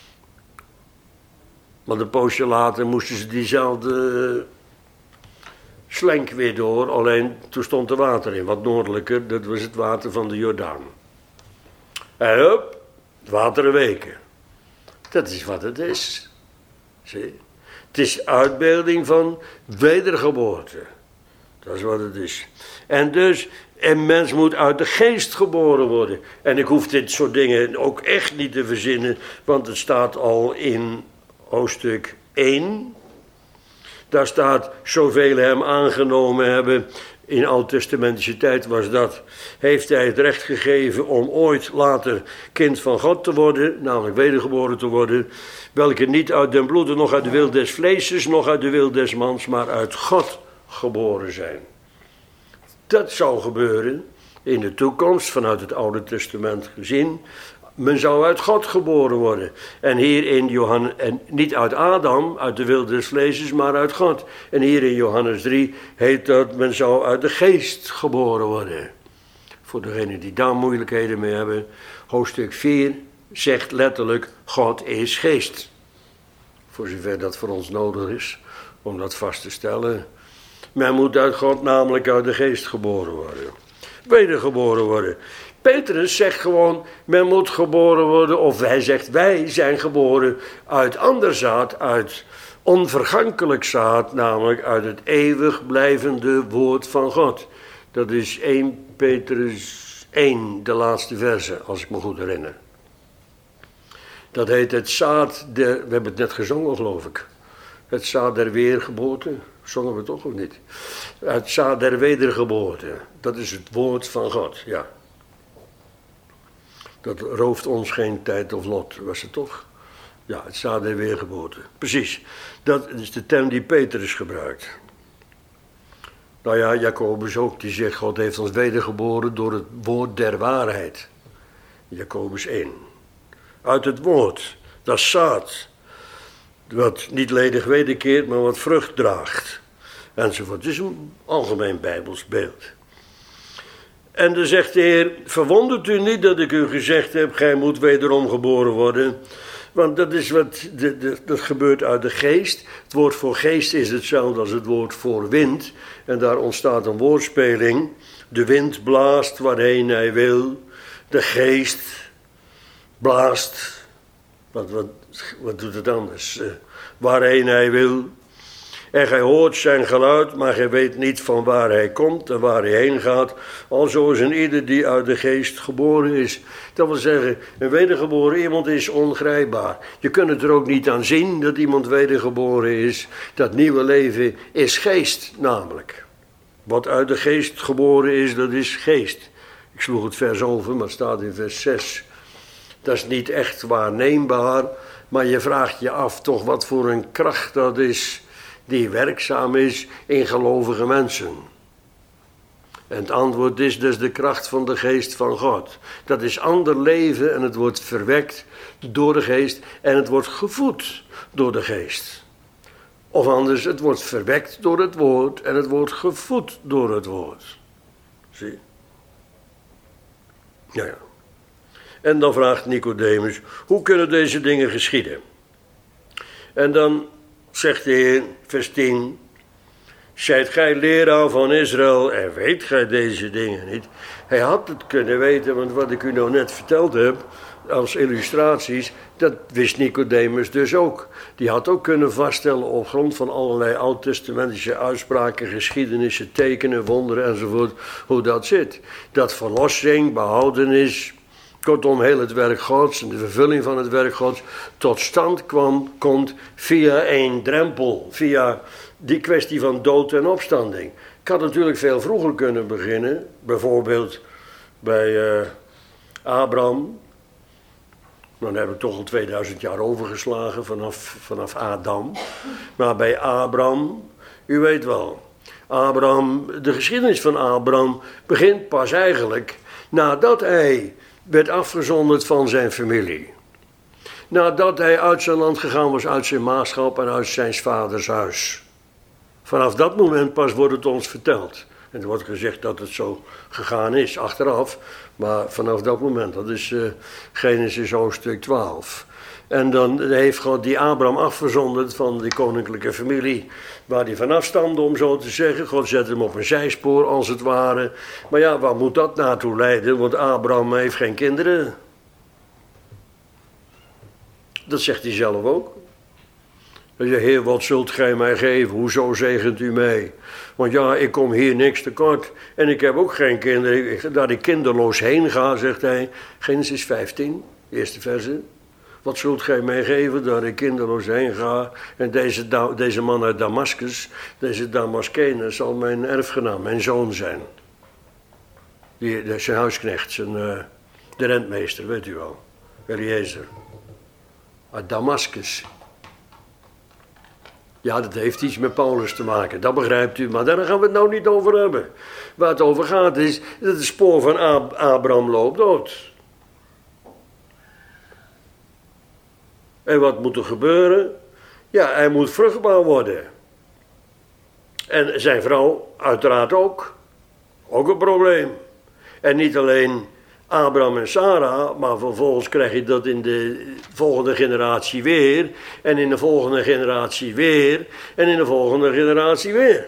Want een poosje later moesten ze diezelfde slenk weer door. Alleen toen stond er water in, wat noordelijker. Dat was het water van de Jordaan. En hup, het water weken. Dat is wat het is. Zie. Het is uitbeelding van wedergeboorte. Dat is wat het is. En dus, een mens moet uit de geest geboren worden. En ik hoef dit soort dingen ook echt niet te verzinnen, want het staat al in hoofdstuk 1. Daar staat, zoveel hem aangenomen hebben, in oud-testamentische tijd was dat, heeft hij het recht gegeven om ooit later kind van God te worden, namelijk wedergeboren te worden, welke niet uit den bloede, nog uit de wil des vleeses, nog uit de wil des mans, maar uit God geboren zijn. Dat zou gebeuren in de toekomst, vanuit het Oude Testament gezien. Men zou uit God geboren worden. En hier in Johannes, en niet uit Adam, uit de wil des vleeses, maar uit God. En hier in Johannes 3 heet dat men zou uit de geest geboren worden. Voor degenen die daar moeilijkheden mee hebben. Hoofdstuk 4 zegt letterlijk, God is geest. Voor zover dat voor ons nodig is, om dat vast te stellen. Men moet uit God namelijk uit de geest geboren worden. Wedergeboren worden. Petrus zegt gewoon, men moet geboren worden, of hij zegt, wij zijn geboren uit ander zaad, uit onvergankelijk zaad, namelijk uit het eeuwig blijvende woord van God. Dat is 1 Petrus 1, de laatste verse, als ik me goed herinner. Dat heet het zaad we hebben het net gezongen, geloof ik. Het zaad der weergeboorte, zongen we toch of niet? Het zaad der wedergeboorte, dat is het woord van God, ja. Dat rooft ons geen tijd of lot, was het toch? Ja, het zaad der weergeboorte. Precies, dat is de term die Petrus gebruikt. Nou ja, Jacobus ook, die zegt, God heeft ons wedergeboren door het woord der waarheid. Jacobus 1. Uit het woord, dat is zaad. Wat niet ledig wederkeert, maar wat vrucht draagt. Enzovoort. Het is een algemeen Bijbels beeld. En dan zegt de Heer, verwondert u niet dat ik u gezegd heb, gij moet wederom geboren worden. Want dat is wat, dat gebeurt uit de geest. Het woord voor geest is hetzelfde als het woord voor wind. En daar ontstaat een woordspeling. De wind blaast waarheen hij wil. De geest blaast. Wat doet het anders? Waarheen hij wil. En gij hoort zijn geluid, maar gij weet niet van waar hij komt en waar hij heen gaat. Alzo is een ieder die uit de geest geboren is. Dat wil zeggen, een wedergeboren iemand is ongrijpbaar. Je kunt het er ook niet aan zien dat iemand wedergeboren is. Dat nieuwe leven is geest namelijk. Wat uit de geest geboren is, dat is geest. Ik sloeg het vers over, maar het staat in vers 6. Dat is niet echt waarneembaar, maar je vraagt je af toch wat voor een kracht dat is die werkzaam is in gelovige mensen. En het antwoord is dus de kracht van de geest van God. Dat is ander leven en het wordt verwekt door de geest en het wordt gevoed door de geest. Of anders, het wordt verwekt door het woord en het wordt gevoed door het woord. Zie? Ja. En dan vraagt Nicodemus, hoe kunnen deze dingen geschieden? En dan zegt de Heer, vers 10, zijt gij leraar van Israël en weet gij deze dingen niet? Hij had het kunnen weten, want wat ik u nou net verteld heb, als illustraties, dat wist Nicodemus dus ook. Die had ook kunnen vaststellen op grond van allerlei oud-testamentische uitspraken, geschiedenissen, tekenen, wonderen enzovoort, hoe dat zit. Dat verlossing, behoudenis, kortom heel het werk Gods en de vervulling van het werk Gods tot stand komt via één drempel, via die kwestie van dood en opstanding. Ik had natuurlijk veel vroeger kunnen beginnen, bijvoorbeeld bij Abraham. Dan heb ik toch al 2000 jaar overgeslagen vanaf Adam. Maar bij Abraham, u weet wel, Abraham, de geschiedenis van Abraham begint pas eigenlijk nadat hij werd afgezonderd van zijn familie. Nadat hij uit zijn land gegaan was, uit zijn maagschap en uit zijn vaders huis. Vanaf dat moment pas wordt het ons verteld. En er wordt gezegd dat het zo gegaan is, achteraf. Maar vanaf dat moment, dat is Genesis hoofdstuk 12. En dan heeft God die Abraham afgezonderd van die koninklijke familie waar hij van afstamde, om zo te zeggen. God zet hem op een zijspoor, als het ware. Maar ja, waar moet dat naartoe leiden? Want Abraham heeft geen kinderen. Dat zegt hij zelf ook. Hij zegt, Heer, wat zult gij mij geven? Hoezo zegent u mij? Want ja, ik kom hier niks tekort. En ik heb ook geen kinderen. Dat ik kinderloos heen ga, zegt hij. Genesis 15, eerste verse. Wat zult gij mij geven dat ik kinderloos heen ga? En deze man uit Damascus, deze Damascene, zal mijn erfgenaam, mijn zoon zijn. Zijn huisknecht, de rentmeester, weet u wel. Eliezer. Uit Damascus. Ja, dat heeft iets met Paulus te maken, dat begrijpt u. Maar daar gaan we het nou niet over hebben. Waar het over gaat is dat het spoor van Abraham loopt dood. En wat moet er gebeuren? Ja, hij moet vruchtbaar worden. En zijn vrouw uiteraard ook. Ook een probleem. En niet alleen Abraham en Sarah, maar vervolgens krijg je dat in de volgende generatie weer. En in de volgende generatie weer. En in de volgende generatie weer.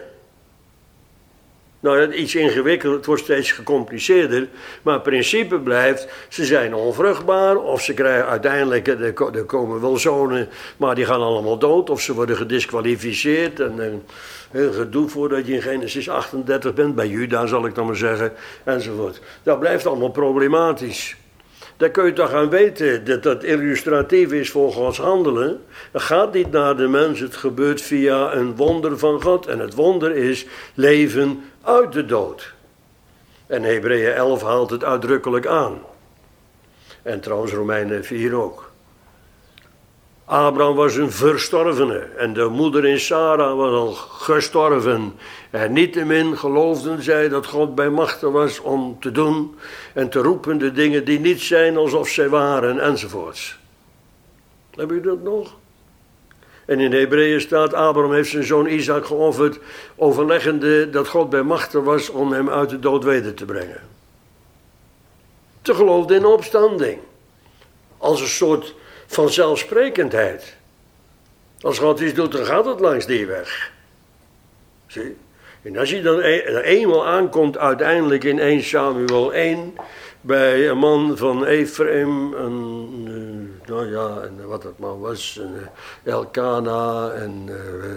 Nou, iets ingewikkeld, het wordt steeds gecompliceerder. Maar het principe blijft, ze zijn onvruchtbaar. Of ze krijgen uiteindelijk, er komen wel zonen, maar die gaan allemaal dood. Of ze worden gedisqualificeerd. En heel gedoe voordat je in Genesis 38 bent. Bij Juda zal ik dan maar zeggen. Enzovoort. Dat blijft allemaal problematisch. Daar kun je toch aan weten dat dat illustratief is voor Gods handelen. Het gaat niet naar de mens, het gebeurt via een wonder van God. En het wonder is leven uit de dood. En Hebreeën 11 haalt het uitdrukkelijk aan. En trouwens Romeinen 4 ook. Abraham was een verstorvene en de moeder in Sarah was al gestorven. En niettemin geloofden zij dat God bij machte was om te doen en te roepen de dingen die niet zijn alsof zij waren enzovoorts. Heb je dat nog? En in Hebreeën staat, Abraham heeft zijn zoon Isaac geofferd, overleggende dat God bij machte was om hem uit de dood weder te brengen. Ze geloofden in opstanding, als een soort van zelfsprekendheid. Als God iets doet, dan gaat het langs die weg. Zie? En als je dan eenmaal aankomt uiteindelijk in 1 Samuel 1... bij een man van Ephraim, nou ja, en wat dat maar was, Elkana en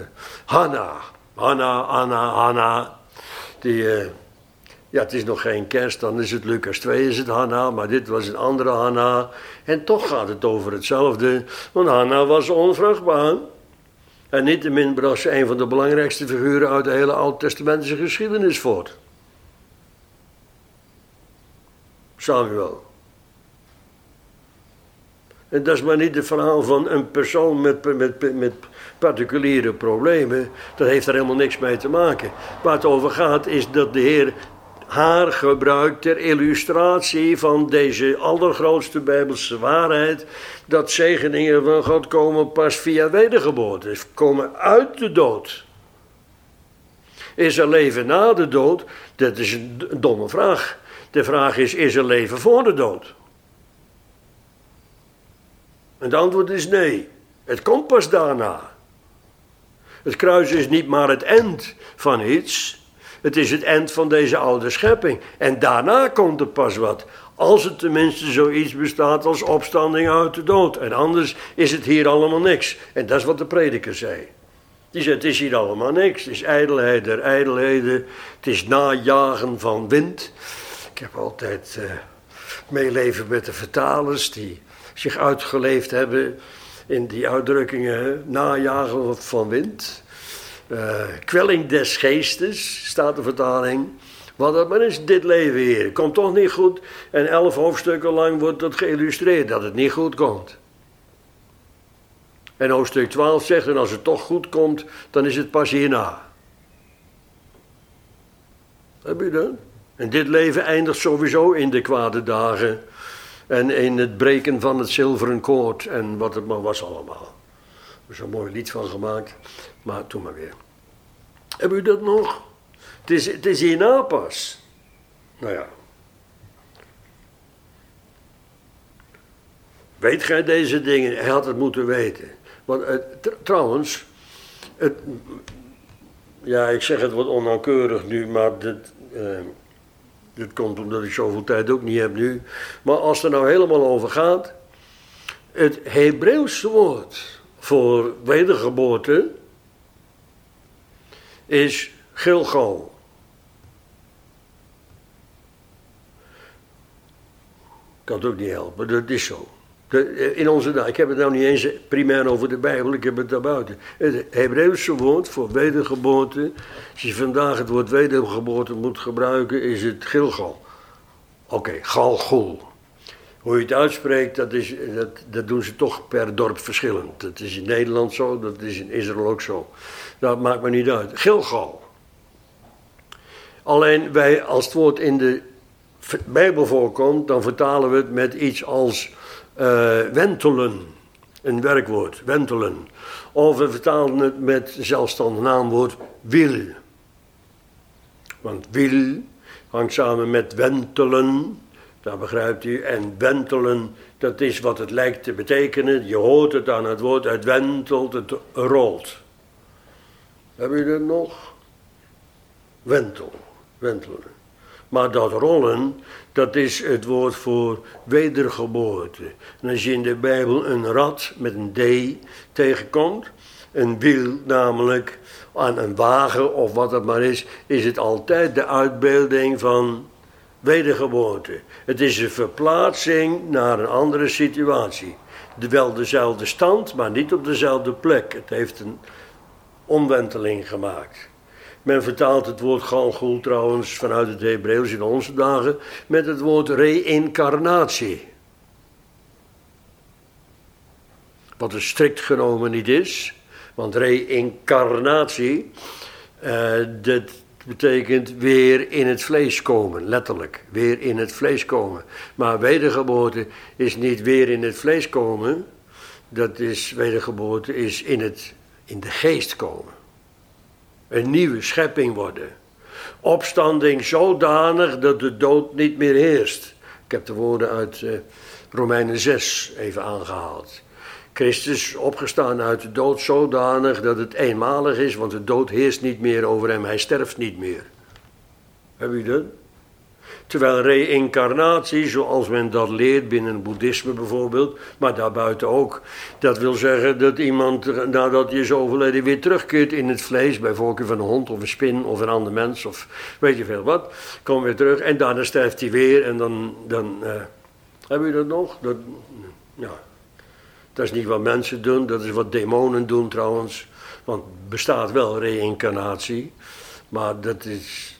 Hanna, die... ja, het is nog geen kerst, dan is het Lucas 2, is het Hanna, maar dit was een andere Hanna. En toch gaat het over hetzelfde, want Hanna was onvruchtbaar. En niettemin bracht ze een van de belangrijkste figuren uit de hele Oud-testamentische geschiedenis voort. Samuel. En dat is maar niet het verhaal van een persoon met particuliere problemen. Dat heeft er helemaal niks mee te maken. Waar het over gaat is dat de Heer haar gebruikt ter illustratie van deze allergrootste Bijbelse waarheid. Dat zegeningen van God komen pas via wedergeboorte. Komen uit de dood. Is er leven na de dood? Dat is een domme vraag. De vraag is er leven voor de dood? En het antwoord is nee. Het komt pas daarna. Het kruis is niet maar het eind van iets. Het is het eind van deze oude schepping. En daarna komt er pas wat. Als er tenminste zoiets bestaat als opstanding uit de dood. En anders is het hier allemaal niks. En dat is wat de prediker zei. Die zei, het is hier allemaal niks. Het is ijdelheid der ijdelheden. Het is najagen van wind. Ik heb altijd meeleven met de vertalers die zich uitgeleefd hebben in die uitdrukkingen. Najagen van wind. Kwelling des geestes, staat de vertaling. Wat dat maar is, dit leven hier. Komt toch niet goed. En 11 hoofdstukken lang wordt dat geïllustreerd dat het niet goed komt. En hoofdstuk 12 zegt, en als het toch goed komt, dan is het pas hierna. Heb je dat? En dit leven eindigt sowieso in de kwade dagen. En in het breken van het zilveren koord. En wat het maar was allemaal. Er is een mooi lied van gemaakt. Maar doe maar weer. Heb u dat nog? Het is hierna pas. Nou ja. Weet gij deze dingen? Hij had het moeten weten. Want trouwens, ja, ik zeg het wat onnauwkeurig nu, maar dit komt omdat ik zoveel tijd ook niet heb nu. Maar als het er nou helemaal over gaat, het Hebreeuwse woord voor wedergeboorte is Gilgal. Kan het ook niet helpen, dat is zo. In onze dag, ik heb het nou niet eens primair over de Bijbel, ik heb het daarbuiten. Het Hebreeuwse woord voor wedergeboorte, als je vandaag het woord wedergeboorte moet gebruiken, is het Gilgal. Oké, Galgul. Hoe je het uitspreekt, dat doen ze toch per dorp verschillend. Dat is in Nederland zo, dat is in Israël ook zo. Dat maakt me niet uit. Gilgal. Alleen wij, als het woord in de Bijbel voorkomt, dan vertalen we het met iets als wentelen. Een werkwoord, wentelen. Of we vertalen het met zelfstandig naamwoord wil. Want wil hangt samen met wentelen. Dat begrijpt u. En wentelen, dat is wat het lijkt te betekenen. Je hoort het aan het woord, het wentelt, het rolt. Heb je dat nog? Wentelen. Maar dat rollen, dat is het woord voor wedergeboorte. En als je in de Bijbel een rad met een D tegenkomt, een wiel namelijk aan een wagen of wat het maar is het altijd de uitbeelding van wedergeboorte. Het is een verplaatsing naar een andere situatie. Wel dezelfde stand, maar niet op dezelfde plek. Het heeft een omwenteling gemaakt. Men vertaalt het woord Galgul trouwens vanuit het Hebreeuws in onze dagen met het woord reïncarnatie. Wat er strikt genomen niet is, want reïncarnatie, dat betekent weer in het vlees komen, letterlijk, weer in het vlees komen. Maar wedergeboorte is niet weer in het vlees komen, wedergeboorte is in de geest komen. Een nieuwe schepping worden. Opstanding zodanig dat de dood niet meer heerst. Ik heb de woorden uit Romeinen 6 even aangehaald. Christus opgestaan uit de dood zodanig dat het eenmalig is, want de dood heerst niet meer over hem, hij sterft niet meer. Heb je dat? Terwijl reïncarnatie, zoals men dat leert binnen het boeddhisme bijvoorbeeld, maar daarbuiten ook, dat wil zeggen dat iemand nadat hij is overleden weer terugkeert in het vlees, bij voorkeur van een hond of een spin of een ander mens of weet je veel wat, komt weer terug en daarna sterft hij weer en dan heb je dat nog? Dat is niet wat mensen doen, dat is wat demonen doen trouwens, want er bestaat wel reïncarnatie, maar dat is,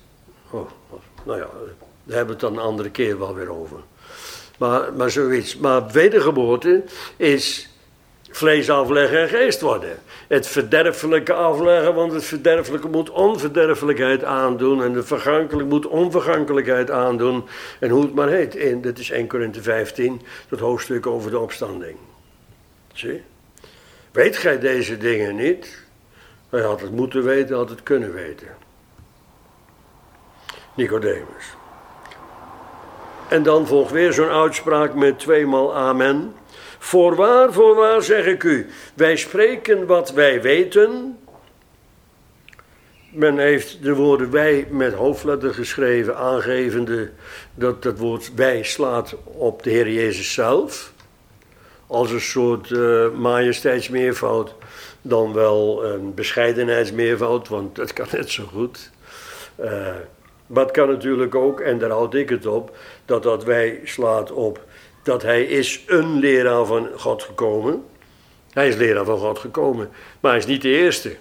daar hebben we het dan een andere keer wel weer over. Maar zoiets. Maar wedergeboorte is vlees afleggen en geest worden. Het verderfelijke afleggen, want het verderfelijke moet onverderfelijkheid aandoen. En het vergankelijk moet onvergankelijkheid aandoen. En hoe het maar heet. Dit is 1 Korinthe 15, dat hoofdstuk over de opstanding. Zie? Weet gij deze dingen niet? Hij had het moeten weten, had het kunnen weten. Nicodemus. En dan volgt weer zo'n uitspraak met 2 maal amen. Voorwaar zeg ik u, wij spreken wat wij weten. Men heeft de woorden wij met hoofdletter geschreven, aangevende dat het woord wij slaat op de Heer Jezus zelf. Als een soort majesteitsmeervoud, dan wel een bescheidenheidsmeervoud, want dat kan net zo goed. Maar het kan natuurlijk ook, en daar houd ik het op, dat wij slaat op dat hij is een leraar van God gekomen. Hij is leraar van God gekomen, maar hij is niet de eerste.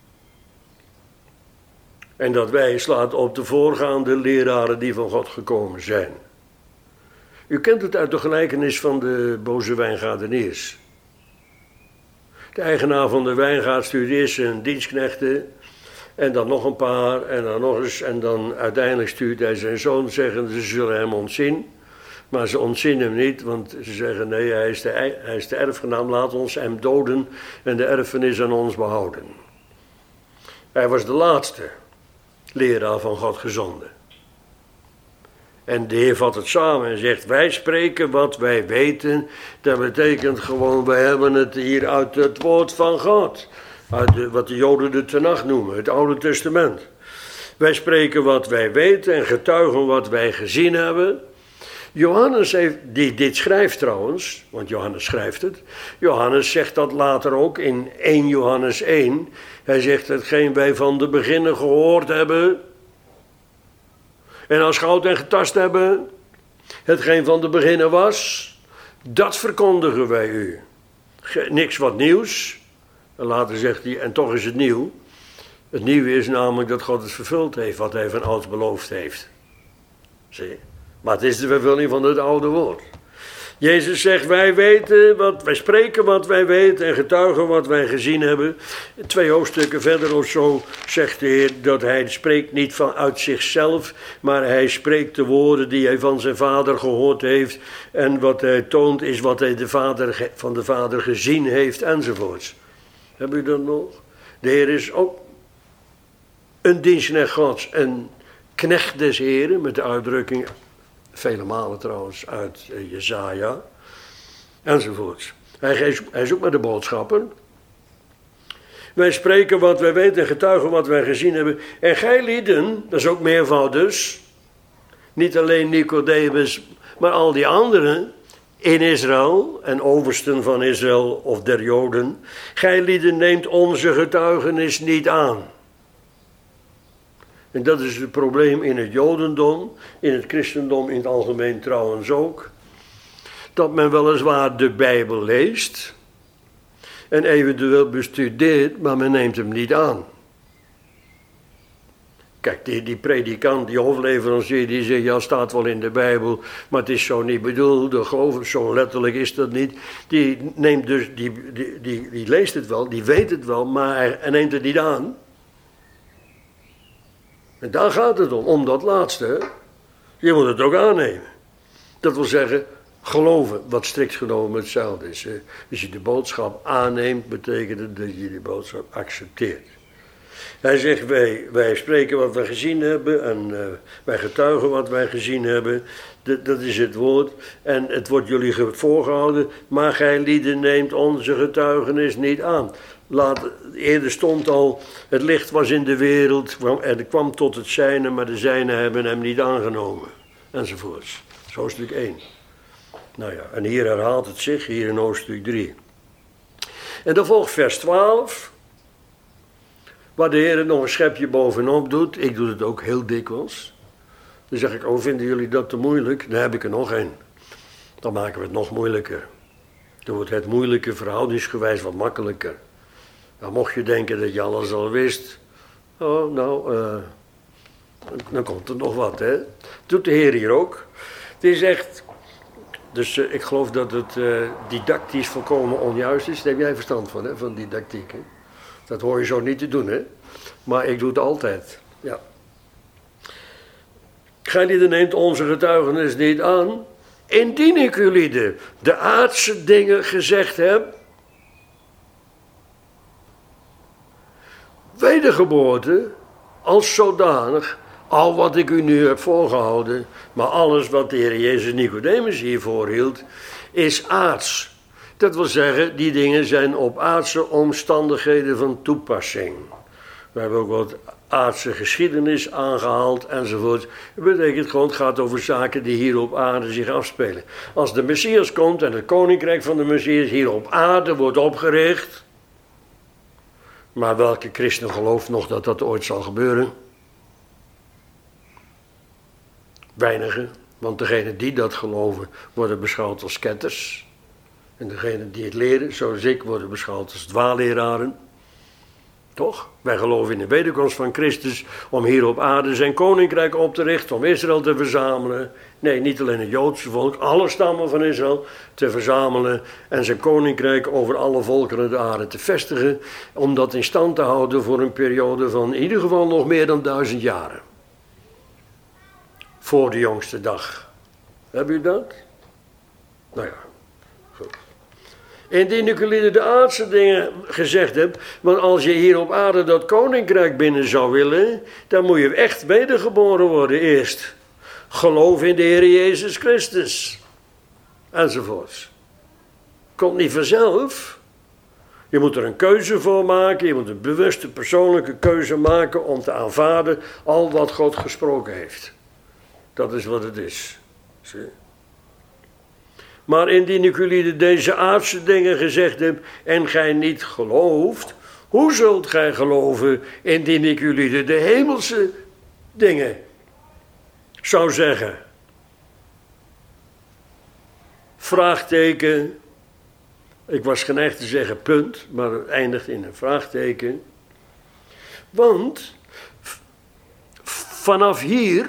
En dat wij slaat op de voorgaande leraren die van God gekomen zijn. U kent het uit de gelijkenis van de boze wijngaardeniers. De eigenaar van de wijngaard stuurt eerst zijn dienstknechten en dan nog een paar en dan nog eens. En dan uiteindelijk stuurt hij zijn zoon, zeggen ze zullen hem ontzien. Maar ze ontzien hem niet, want ze zeggen nee, hij is de erfgenaam, laat ons hem doden en de erfenis aan ons behouden. Hij was de laatste leraar van God gezonden. En de Heer vat het samen en zegt, wij spreken wat wij weten. Dat betekent gewoon, wij hebben het hier uit het woord van God. Uit wat de Joden de Tenach noemen, het Oude Testament. Wij spreken wat wij weten en getuigen wat wij gezien hebben. Johannes die dit schrijft trouwens, want Johannes schrijft het. Johannes zegt dat later ook in 1 Johannes 1. Hij zegt hetgeen wij van de beginnen gehoord hebben en aanschouwd en getast hebben, hetgeen van de beginnen was, dat verkondigen wij u. Niks wat nieuws. En later zegt hij, en toch is het nieuw. Het nieuwe is namelijk dat God het vervuld heeft wat hij van ouds beloofd heeft. Zie je? Maar het is de vervulling van het oude woord. Jezus zegt, wij spreken wat wij weten en getuigen wat wij gezien hebben. 2 hoofdstukken verder of zo zegt de Heer dat hij spreekt niet uit zichzelf, maar hij spreekt de woorden die hij van zijn vader gehoord heeft. En wat hij toont is wat hij van de vader gezien heeft enzovoorts. Hebben u dat nog? De Heer is ook een dienstknecht Gods, een knecht des Heren, met de uitdrukking, vele malen trouwens, uit Jesaja, enzovoorts. Hij is ook met de boodschapper. Wij spreken wat wij weten en getuigen wat wij gezien hebben. En gij lieden, dat is ook meervoud dus, niet alleen Nicodemus, maar al die anderen in Israël en oversten van Israël of der Joden. Gij lieden neemt onze getuigenis niet aan. En dat is het probleem in het Jodendom, in het christendom in het algemeen trouwens ook. Dat men weliswaar de Bijbel leest en eventueel bestudeert, maar men neemt hem niet aan. Kijk, die predikant, die hoofdleverancier, die zegt, ja, staat wel in de Bijbel, maar het is zo niet bedoeld, zo letterlijk is dat niet. Die neemt dus, die leest het wel, die weet het wel, maar hij neemt het niet aan. En daar gaat het om dat laatste. Hè? Je moet het ook aannemen. Dat wil zeggen, geloven, wat strikt genomen hetzelfde is. Hè? Als je de boodschap aanneemt, betekent het dat je die boodschap accepteert. Hij zegt, wij spreken wat wij gezien hebben en wij getuigen wat wij gezien hebben. Dat is het woord. En het wordt jullie voorgehouden, maar gij lieden neemt onze getuigenis niet aan. Eerder stond al, het licht was in de wereld, er kwam tot het zijne, maar de zijnen hebben hem niet aangenomen. Enzovoorts. Dat is hoofdstuk 1. Nou ja, en hier herhaalt het zich, hier in hoofdstuk 3. En dan volgt vers 12, waar de Heer nog een schepje bovenop doet. Ik doe het ook heel dikwijls. Dan zeg ik, vinden jullie dat te moeilijk? Dan heb ik er nog één. Dan maken we het nog moeilijker. Dan wordt het moeilijke verhoudingsgewijs wat makkelijker. Dan mocht je denken dat je alles al wist. Dan komt er nog wat, hè. Doet de Heer hier ook. Die zegt, dus ik geloof dat het didactisch volkomen onjuist is. Daar heb jij verstand van, hè, van didactiek. Hè? Dat hoor je zo niet te doen, hè. Maar ik doe het altijd, ja. Gij neemt onze getuigenis niet aan, indien ik jullie de aardse dingen gezegd heb. Wedergeboorte, als zodanig, al wat ik u nu heb voorgehouden, maar alles wat de Heer Jezus Nicodemus hier voorhield, is aards. Dat wil zeggen, die dingen zijn op aardse omstandigheden van toepassing. We hebben ook wat aardse geschiedenis aangehaald enzovoort. Dat betekent gewoon, het gaat over zaken die hier op aarde zich afspelen. Als de Messias komt en het koninkrijk van de Messias hier op aarde wordt opgericht. Maar welke christen gelooft nog dat dat ooit zal gebeuren? Weinigen, want degenen die dat geloven worden beschouwd als ketters. En degenen die het leren, zoals ik, worden beschouwd als dwaalleraren. Toch? Wij geloven in de wederkomst van Christus om hier op aarde zijn koninkrijk op te richten, om Israël te verzamelen. Nee, niet alleen het Joodse volk, alle stammen van Israël te verzamelen en zijn koninkrijk over alle volkeren de aarde te vestigen, om dat in stand te houden voor een periode van in ieder geval nog meer dan 1000 jaren. Voor de jongste dag. Hebben u dat? Nou ja, goed. Indien ik jullie de aardse dingen gezegd heb, want als je hier op aarde dat koninkrijk binnen zou willen, dan moet je echt wedergeboren worden eerst. Geloof in de Heer Jezus Christus. Enzovoorts. Komt niet vanzelf. Je moet er een keuze voor maken, je moet een bewuste persoonlijke keuze maken om te aanvaarden al wat God gesproken heeft. Dat is wat het is. Zie? Maar indien ik jullie deze aardse dingen gezegd heb en gij niet gelooft, hoe zult gij geloven indien ik jullie de hemelse dingen zou zeggen? Vraagteken. Ik was geneigd te zeggen punt, maar het eindigt in een vraagteken. Want vanaf hier,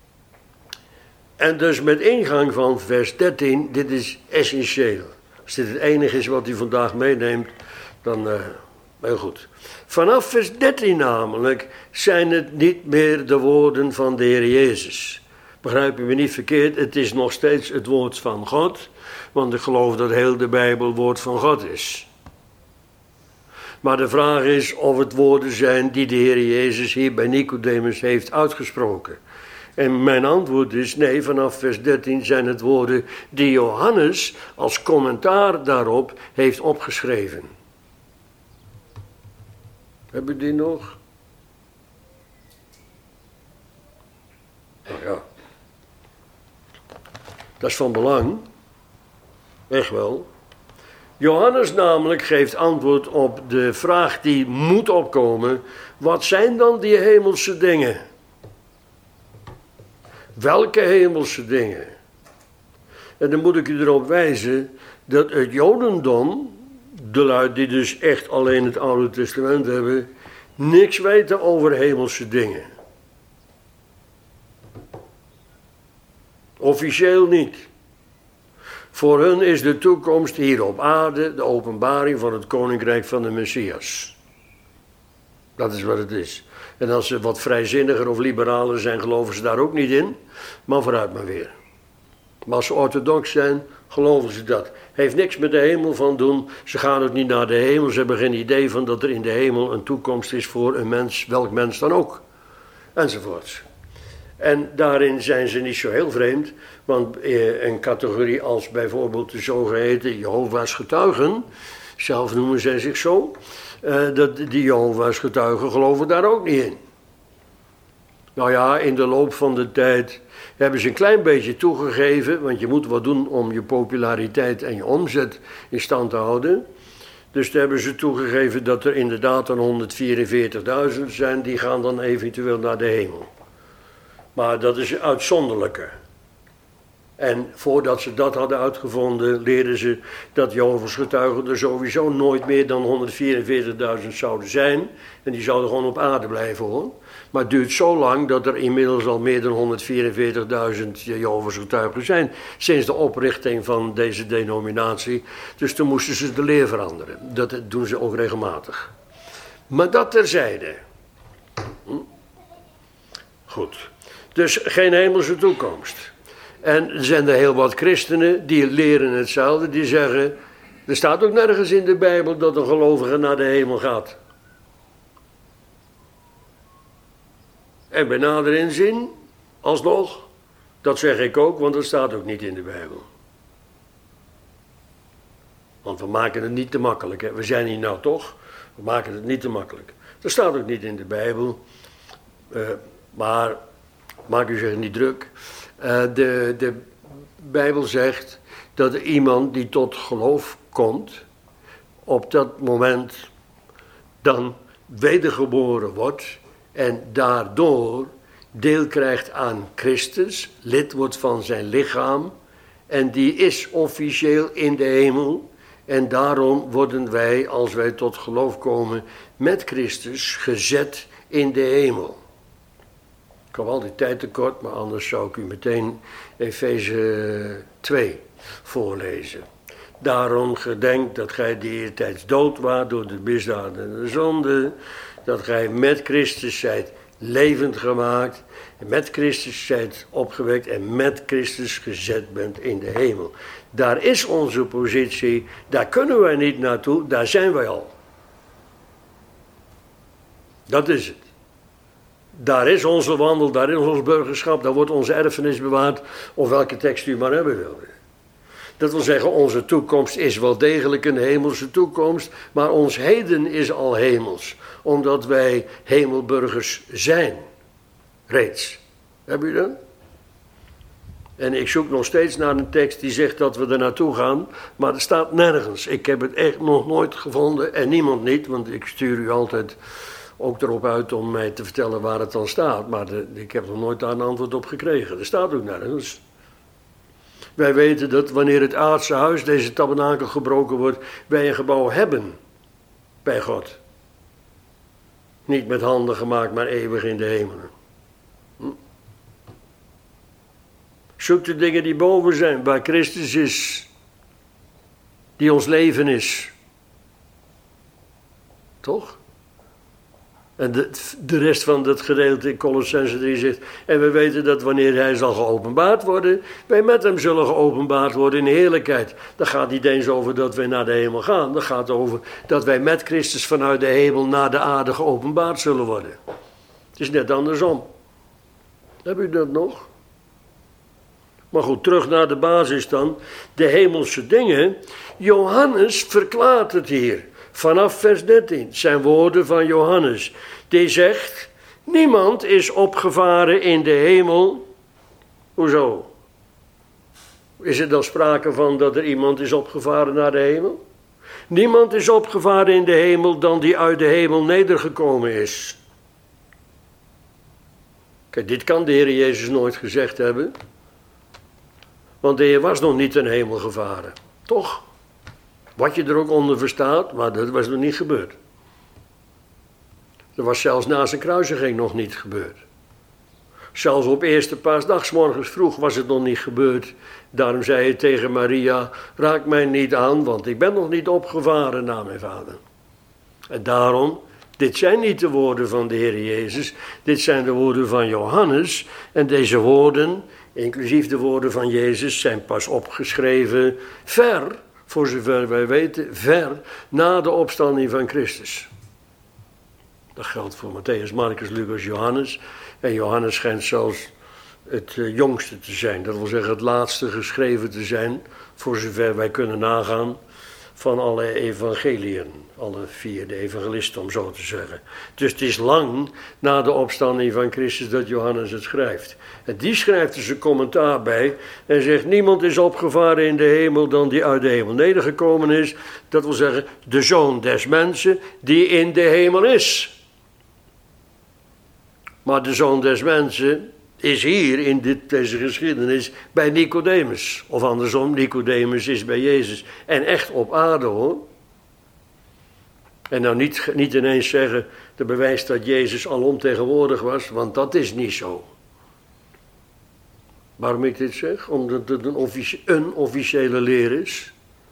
en dus met ingang van vers 13, dit is essentieel. Als dit het enige is wat u vandaag meeneemt, dan heel goed. Vanaf vers 13 namelijk zijn het niet meer de woorden van de Heer Jezus. Begrijp me niet verkeerd, het is nog steeds het woord van God, want ik geloof dat heel de Bijbel woord van God is. Maar de vraag is of het woorden zijn die de Heer Jezus hier bij Nicodemus heeft uitgesproken. En mijn antwoord is nee, vanaf vers 13 zijn het woorden die Johannes als commentaar daarop heeft opgeschreven. Hebben we die nog? Nou ja. Dat is van belang. Echt wel. Johannes namelijk geeft antwoord op de vraag die moet opkomen. Wat zijn dan die hemelse dingen? Welke hemelse dingen? En dan moet ik u erop wijzen dat het Jodendom, de lui die dus echt alleen het Oude Testament hebben, niks weten over hemelse dingen. Officieel niet. Voor hun is de toekomst hier op aarde de openbaring van het koninkrijk van de Messias. Dat is wat het is. En als ze wat vrijzinniger of liberaler zijn, geloven ze daar ook niet in. Maar vooruit maar weer. Maar als ze orthodox zijn, geloven ze dat. Heeft niks met de hemel van doen. Ze gaan ook niet naar de hemel. Ze hebben geen idee van dat er in de hemel een toekomst is voor een mens, welk mens dan ook. Enzovoorts. En daarin zijn ze niet zo heel vreemd. Want een categorie als bijvoorbeeld de zogeheten Jehovah's getuigen, zelf noemen zij zich zo, die Jehovah's getuigen geloven daar ook niet in. Nou ja, in de loop van de tijd hebben ze een klein beetje toegegeven, want je moet wat doen om je populariteit en je omzet in stand te houden. Dus toen hebben ze toegegeven dat er inderdaad dan 144.000 zijn, die gaan dan eventueel naar de hemel. Maar dat is uitzonderlijke. En voordat ze dat hadden uitgevonden, leerden ze dat Jehovah's getuigen er sowieso nooit meer dan 144.000 zouden zijn. En die zouden gewoon op aarde blijven hoor. Maar het duurt zo lang dat er inmiddels al meer dan 144.000 Jehovah's getuigen zijn. Sinds de oprichting van deze denominatie. Dus toen moesten ze de leer veranderen. Dat doen ze ook regelmatig. Maar dat terzijde. Goed. Dus geen hemelse toekomst. En er zijn er heel wat christenen die leren hetzelfde. Die zeggen, er staat ook nergens in de Bijbel dat een gelovige naar de hemel gaat. En bij nader inzien, alsnog, dat zeg ik ook, want dat staat ook niet in de Bijbel. Want we maken het niet te makkelijk. Hè? We zijn hier nou toch. We maken het niet te makkelijk. Dat staat ook niet in de Bijbel. Maar maak u zich niet druk. De Bijbel zegt dat er iemand die tot geloof komt, op dat moment dan wedergeboren wordt en daardoor deel krijgt aan Christus, lid wordt van zijn lichaam en die is officieel in de hemel. En daarom worden wij, als wij tot geloof komen, met Christus gezet in de hemel. Ik heb al die tijd tekort, maar anders zou ik u meteen Efeze 2 voorlezen. Daarom gedenk dat gij de eertijds dood waart door de misdaden en de zonde, dat gij met Christus zijt levend gemaakt, en met Christus zijt opgewekt en met Christus gezet bent in de hemel. Daar is onze positie, daar kunnen wij niet naartoe, daar zijn wij al. Dat is het. Daar is onze wandel, daar is ons burgerschap, daar wordt onze erfenis bewaard, of welke tekst u maar hebben wil. Dat wil zeggen, onze toekomst is wel degelijk een hemelse toekomst, maar ons heden is al hemels, omdat wij hemelburgers zijn. Reeds. Heb u dat? En ik zoek nog steeds naar een tekst die zegt dat we er naartoe gaan, maar er staat nergens. Ik heb het echt nog nooit gevonden en niemand niet, want ik stuur u altijd ook erop uit om mij te vertellen waar het dan staat. Maar ik heb nog nooit daar een antwoord op gekregen. Er staat ook nergens. Wij weten dat wanneer het aardse huis, deze tabernakel, gebroken wordt, wij een gebouw hebben bij God. Niet met handen gemaakt, maar eeuwig in de hemelen. Zoek de dingen die boven zijn, waar Christus is, die ons leven is. Toch? En de rest van dat gedeelte in Kolossenzen 3 zegt, en we weten dat wanneer hij zal geopenbaard worden, wij met hem zullen geopenbaard worden in heerlijkheid. Dan gaat niet eens over dat wij naar de hemel gaan. Dan gaat het over dat wij met Christus vanuit de hemel naar de aarde geopenbaard zullen worden. Het is net andersom. Heb u dat nog? Maar goed, terug naar de basis dan. De hemelse dingen. Johannes verklaart het hier. Vanaf vers 13. Zijn woorden van Johannes. Die zegt, niemand is opgevaren in de hemel. Hoezo? Is er dan sprake van dat er iemand is opgevaren naar de hemel? Niemand is opgevaren in de hemel dan die uit de hemel nedergekomen is. Kijk, dit kan de Heer Jezus nooit gezegd hebben. Want de Heer was nog niet ten hemel gevaren. Toch? Wat je er ook onder verstaat, maar dat was nog niet gebeurd. Dat was zelfs na zijn kruisiging nog niet gebeurd. Zelfs op eerste paasdag 's morgens vroeg was het nog niet gebeurd. Daarom zei hij tegen Maria, raak mij niet aan, want ik ben nog niet opgevaren naar mijn vader. En daarom, dit zijn niet de woorden van de Heer Jezus, dit zijn de woorden van Johannes. En deze woorden, inclusief de woorden van Jezus, zijn pas opgeschreven ver, voor zover wij weten, ver na de opstanding van Christus. Dat geldt voor Matthäus, Marcus, Lucas, Johannes. En Johannes schijnt zelfs het jongste te zijn. Dat wil zeggen het laatste geschreven te zijn, voor zover wij kunnen nagaan, van alle evangeliën. Alle 4 de evangelisten, om zo te zeggen. Dus het is lang na de opstanding van Christus dat Johannes het schrijft. En die schrijft er zijn commentaar bij en zegt, niemand is opgevaren in de hemel dan die uit de hemel nedergekomen is. Dat wil zeggen, de Zoon des mensen die in de hemel is. Maar de Zoon des mensen is hier in deze geschiedenis bij Nicodemus. Of andersom, Nicodemus is bij Jezus. En echt op aarde hoor. En nou niet ineens zeggen, dat bewijst dat Jezus alomtegenwoordig was, want dat is niet zo. Waarom ik dit zeg? Omdat het een officiële leer is.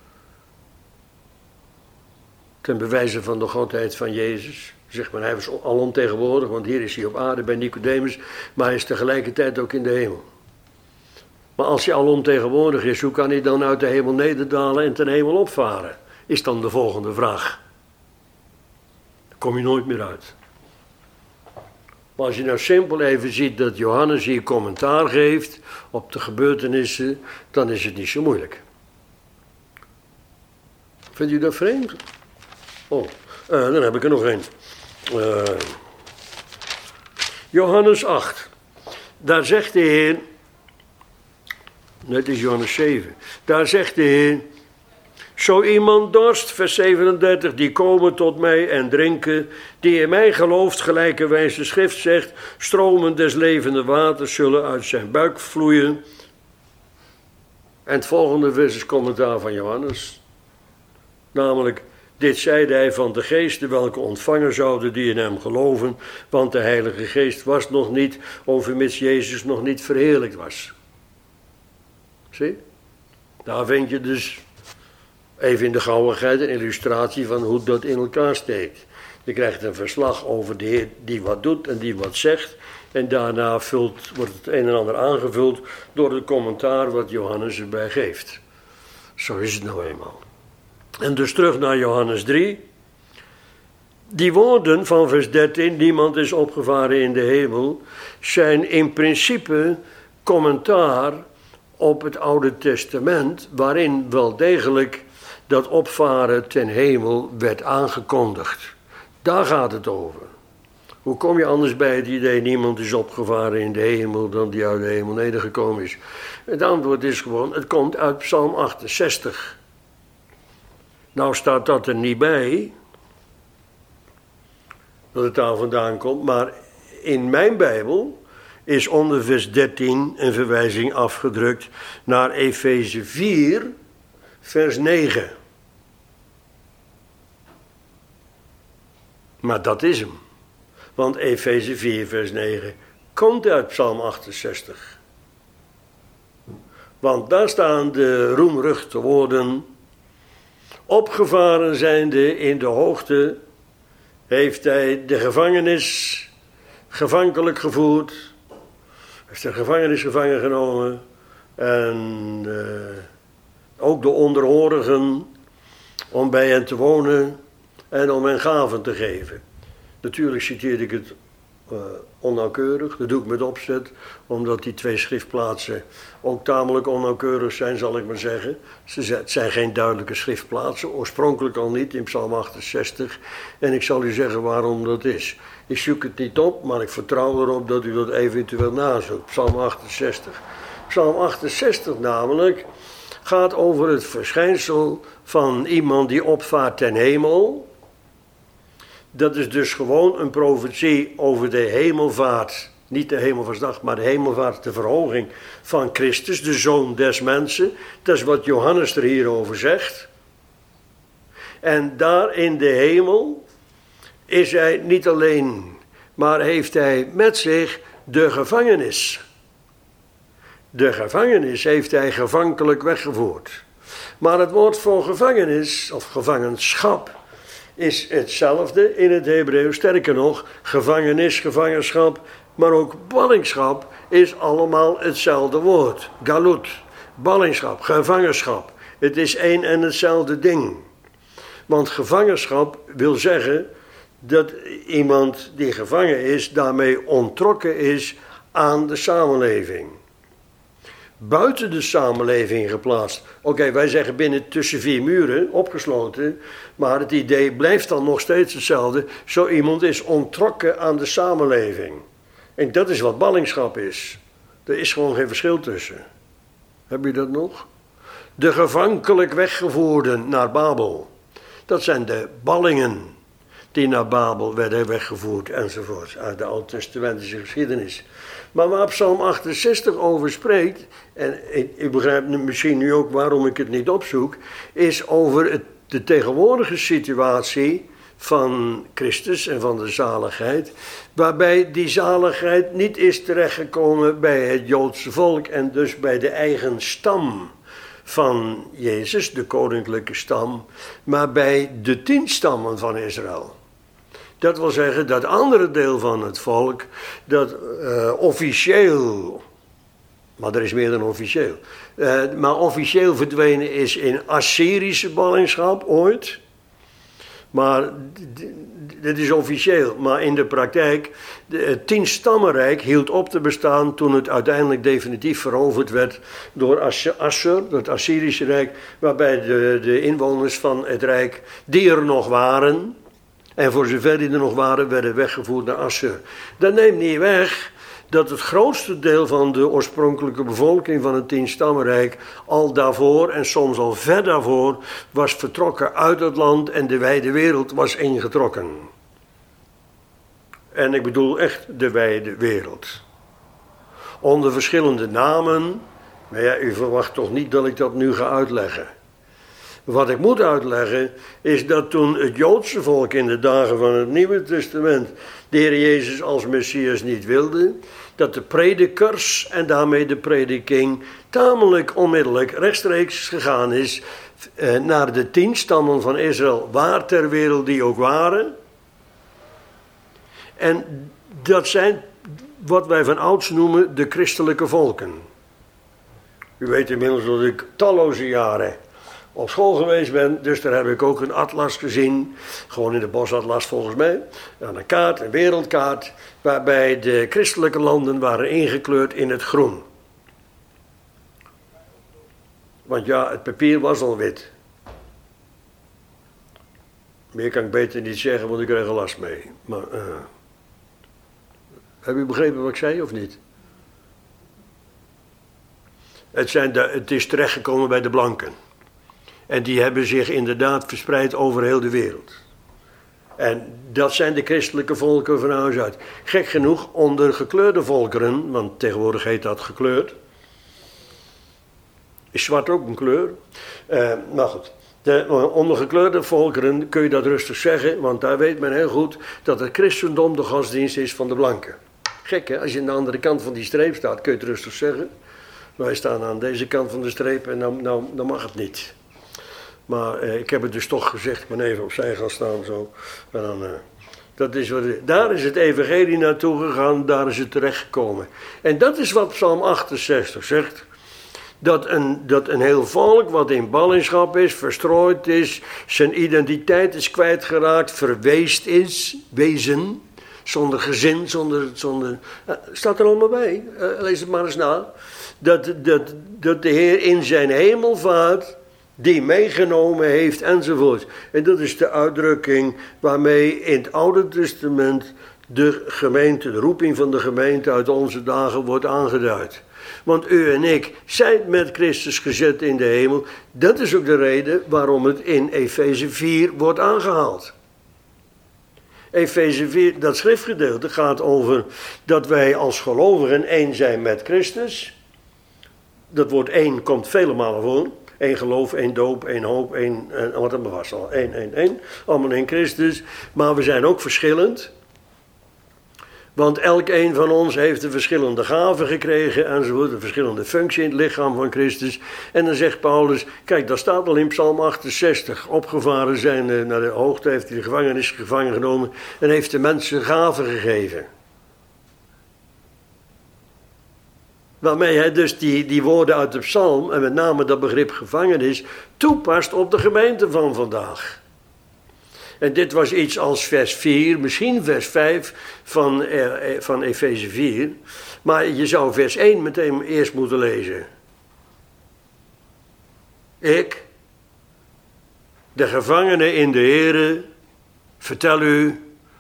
Ten bewijze van de godheid van Jezus. Zeg maar, hij was alomtegenwoordig, want hier is hij op aarde bij Nicodemus, maar hij is tegelijkertijd ook in de hemel. Maar als hij alomtegenwoordig is, hoe kan hij dan uit de hemel nederdalen en ten hemel opvaren? Is dan de volgende vraag. Daar kom je nooit meer uit. Maar als je nou simpel even ziet dat Johannes hier commentaar geeft op de gebeurtenissen, dan is het niet zo moeilijk. Vindt u dat vreemd? Oh, dan heb ik er nog een. Johannes 8. Daar zegt de Heer, net is Johannes 7. Daar zegt de Heer, zo iemand dorst, vers 37, die komen tot mij en drinken, die in mij gelooft, gelijkerwijs de schrift zegt, stromen des levende waters zullen uit zijn buik vloeien. En het volgende vers is commentaar van Johannes. Namelijk, dit zeide hij van de geesten welke ontvangen zouden die in hem geloven, want de Heilige Geest was nog niet, overmits Jezus nog niet verheerlijkt was. Zie? Daar vind je dus even in de gauwigheid een illustratie van hoe dat in elkaar steekt. Je krijgt een verslag over de Heer die wat doet en die wat zegt. En daarna wordt het een en ander aangevuld door het commentaar wat Johannes erbij geeft. Zo is het nou eenmaal. En dus terug naar Johannes 3. Die woorden van vers 13, niemand is opgevaren in de hemel, zijn in principe commentaar op het Oude Testament, waarin wel degelijk dat opvaren ten hemel werd aangekondigd. Daar gaat het over. Hoe kom je anders bij het idee, niemand is opgevaren in de hemel dan die uit de hemel nedergekomen is? Het antwoord is gewoon, het komt uit Psalm 68. Nou staat dat er niet bij, dat het daar vandaan komt, maar in mijn Bijbel is onder vers 13 een verwijzing afgedrukt naar Efeze 4, vers 9. Maar dat is hem. Want Efeze 4, vers 9 komt uit Psalm 68. Want daar staan de roemruchte woorden, opgevaren zijnde in de hoogte, heeft hij de gevangenis gevankelijk gevoerd, heeft de gevangenis gevangen genomen en ook de onderhorigen om bij hen te wonen en om hen gaven te geven. Natuurlijk citeer ik het onnauwkeurig, dat doe ik met opzet, omdat die twee schriftplaatsen ook tamelijk onnauwkeurig zijn, zal ik maar zeggen. Het zijn geen duidelijke schriftplaatsen, oorspronkelijk al niet in Psalm 68. En ik zal u zeggen waarom dat is. Ik zoek het niet op, maar ik vertrouw erop dat u dat eventueel nazoekt. Psalm 68. Psalm 68 namelijk gaat over het verschijnsel van iemand die opvaart ten hemel. Dat is dus gewoon een profetie over de hemelvaart. Niet de hemelvaartsdag, maar de hemelvaart, de verhoging van Christus, de Zoon des mensen. Dat is wat Johannes er hierover zegt. En daar in de hemel is hij niet alleen, maar heeft hij met zich de gevangenis. De gevangenis heeft hij gevankelijk weggevoerd. Maar het woord voor gevangenis, of gevangenschap, is hetzelfde in het Hebreeuws. Sterker nog, gevangenis, gevangenschap, maar ook ballingschap is allemaal hetzelfde woord. Galut, ballingschap, gevangenschap. Het is één en hetzelfde ding. Want gevangenschap wil zeggen dat iemand die gevangen is, daarmee ontrokken is aan de samenleving. Buiten de samenleving geplaatst. Oké, wij zeggen binnen tussen vier muren, opgesloten, maar het idee blijft dan nog steeds hetzelfde. Zo iemand is ontrokken aan de samenleving. En dat is wat ballingschap is. Er is gewoon geen verschil tussen. Heb je dat nog? De gevankelijk weggevoerden naar Babel. Dat zijn de ballingen die naar Babel werden weggevoerd enzovoort. Uit de Oud-testamentische geschiedenis. Maar waar Psalm 68 over spreekt, en u begrijpt misschien nu ook waarom ik het niet opzoek, is over de tegenwoordige situatie van Christus en van de zaligheid, waarbij die zaligheid niet is terechtgekomen bij het Joodse volk en dus bij de eigen stam van Jezus, de koninklijke stam, maar bij de 10 stammen van Israël. Dat wil zeggen dat andere deel van het volk, dat officieel, maar er is meer dan officieel, maar officieel verdwenen is in Assyrische ballingschap ooit, Maar dit is officieel. Maar in de praktijk, het 10-stammenrijk hield op te bestaan toen het uiteindelijk definitief veroverd werd door Assur, het Assyrische Rijk, waarbij de inwoners van het rijk, die er nog waren, en voor zover die er nog waren, werden weggevoerd naar Assur. Dat neemt niet weg dat het grootste deel van de oorspronkelijke bevolking van het 10-stammenrijk al daarvoor en soms al ver daarvoor was vertrokken uit het land en de wijde wereld was ingetrokken. En ik bedoel echt de wijde wereld. Onder verschillende namen, maar ja, u verwacht toch niet dat ik dat nu ga uitleggen. Wat ik moet uitleggen is dat toen het Joodse volk in de dagen van het Nieuwe Testament de Heer Jezus als Messias niet wilde, dat de predikers en daarmee de prediking tamelijk onmiddellijk rechtstreeks gegaan is naar de 10 stammen van Israël, waar ter wereld die ook waren. En dat zijn wat wij van ouds noemen de christelijke volken. U weet inmiddels dat ik talloze jaren op school geweest ben, dus daar heb ik ook een atlas gezien, gewoon in de bosatlas volgens mij, aan een kaart, een wereldkaart, waarbij de christelijke landen waren ingekleurd in het groen. Want ja, het papier was al wit. Meer kan ik beter niet zeggen, want ik krijg er last mee. Maar, heb u begrepen wat ik zei of niet? Het is terechtgekomen bij de blanken. En die hebben zich inderdaad verspreid over heel de wereld. En dat zijn de christelijke volken van huis uit. Gek genoeg, onder gekleurde volkeren, want tegenwoordig heet dat gekleurd. Is zwart ook een kleur? Maar goed, onder gekleurde volkeren kun je dat rustig zeggen, want daar weet men heel goed dat het christendom de godsdienst is van de blanken. Gek hè, als je aan de andere kant van die streep staat, kun je het rustig zeggen. Wij staan aan deze kant van de streep en dan mag het niet. Maar ik heb het dus toch gezegd, ik ben even opzij gaan staan zo. En dan, daar is het evangelie naartoe gegaan, daar is het terechtgekomen. En dat is wat Psalm 68 zegt. Dat een heel volk wat in ballingschap is, verstrooid is, zijn identiteit is kwijtgeraakt, verweest is, wezen, zonder gezin, zonder staat er allemaal bij, lees het maar eens na. Dat de Heer in zijn hemelvaart die meegenomen heeft enzovoort. En dat is de uitdrukking waarmee in het Oude Testament de gemeente, de roeping van de gemeente uit onze dagen wordt aangeduid. Want u en ik zijn met Christus gezet in de hemel. Dat is ook de reden waarom het in Efeze 4 wordt aangehaald. Efeze 4, dat schriftgedeelte gaat over dat wij als gelovigen één zijn met Christus. Dat woord één komt vele malen voor. Eén geloof, één doop, één hoop, één, wat hebben we vast al? Één. Allemaal in Christus. Maar we zijn ook verschillend. Want elk een van ons heeft een verschillende gaven gekregen enzovoort, een verschillende functie in het lichaam van Christus. En dan zegt Paulus, kijk, dat staat al in Psalm 68. Opgevaren zijn naar de hoogte, heeft hij de gevangenis gevangen genomen en heeft de mensen gaven gegeven. Waarmee hij dus die woorden uit de psalm, en met name dat begrip gevangenis, toepast op de gemeente van vandaag. En dit was iets als vers 4, misschien vers 5 van Efeze 4. Maar je zou vers 1 meteen eerst moeten lezen. Ik, de gevangene in de Here, vertel u,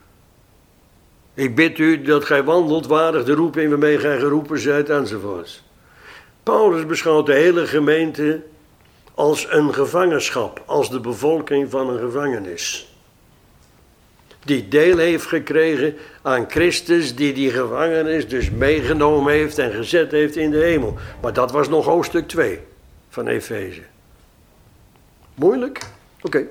ik bid u dat gij wandelt waardig de roeping waarmee gij geroepen zijt enzovoort. Paulus beschouwt de hele gemeente als een gevangenschap, als de bevolking van een gevangenis. Die deel heeft gekregen aan Christus, die gevangenis dus meegenomen heeft en gezet heeft in de hemel. Maar dat was nog hoofdstuk 2 van Efeze. Moeilijk? Oké.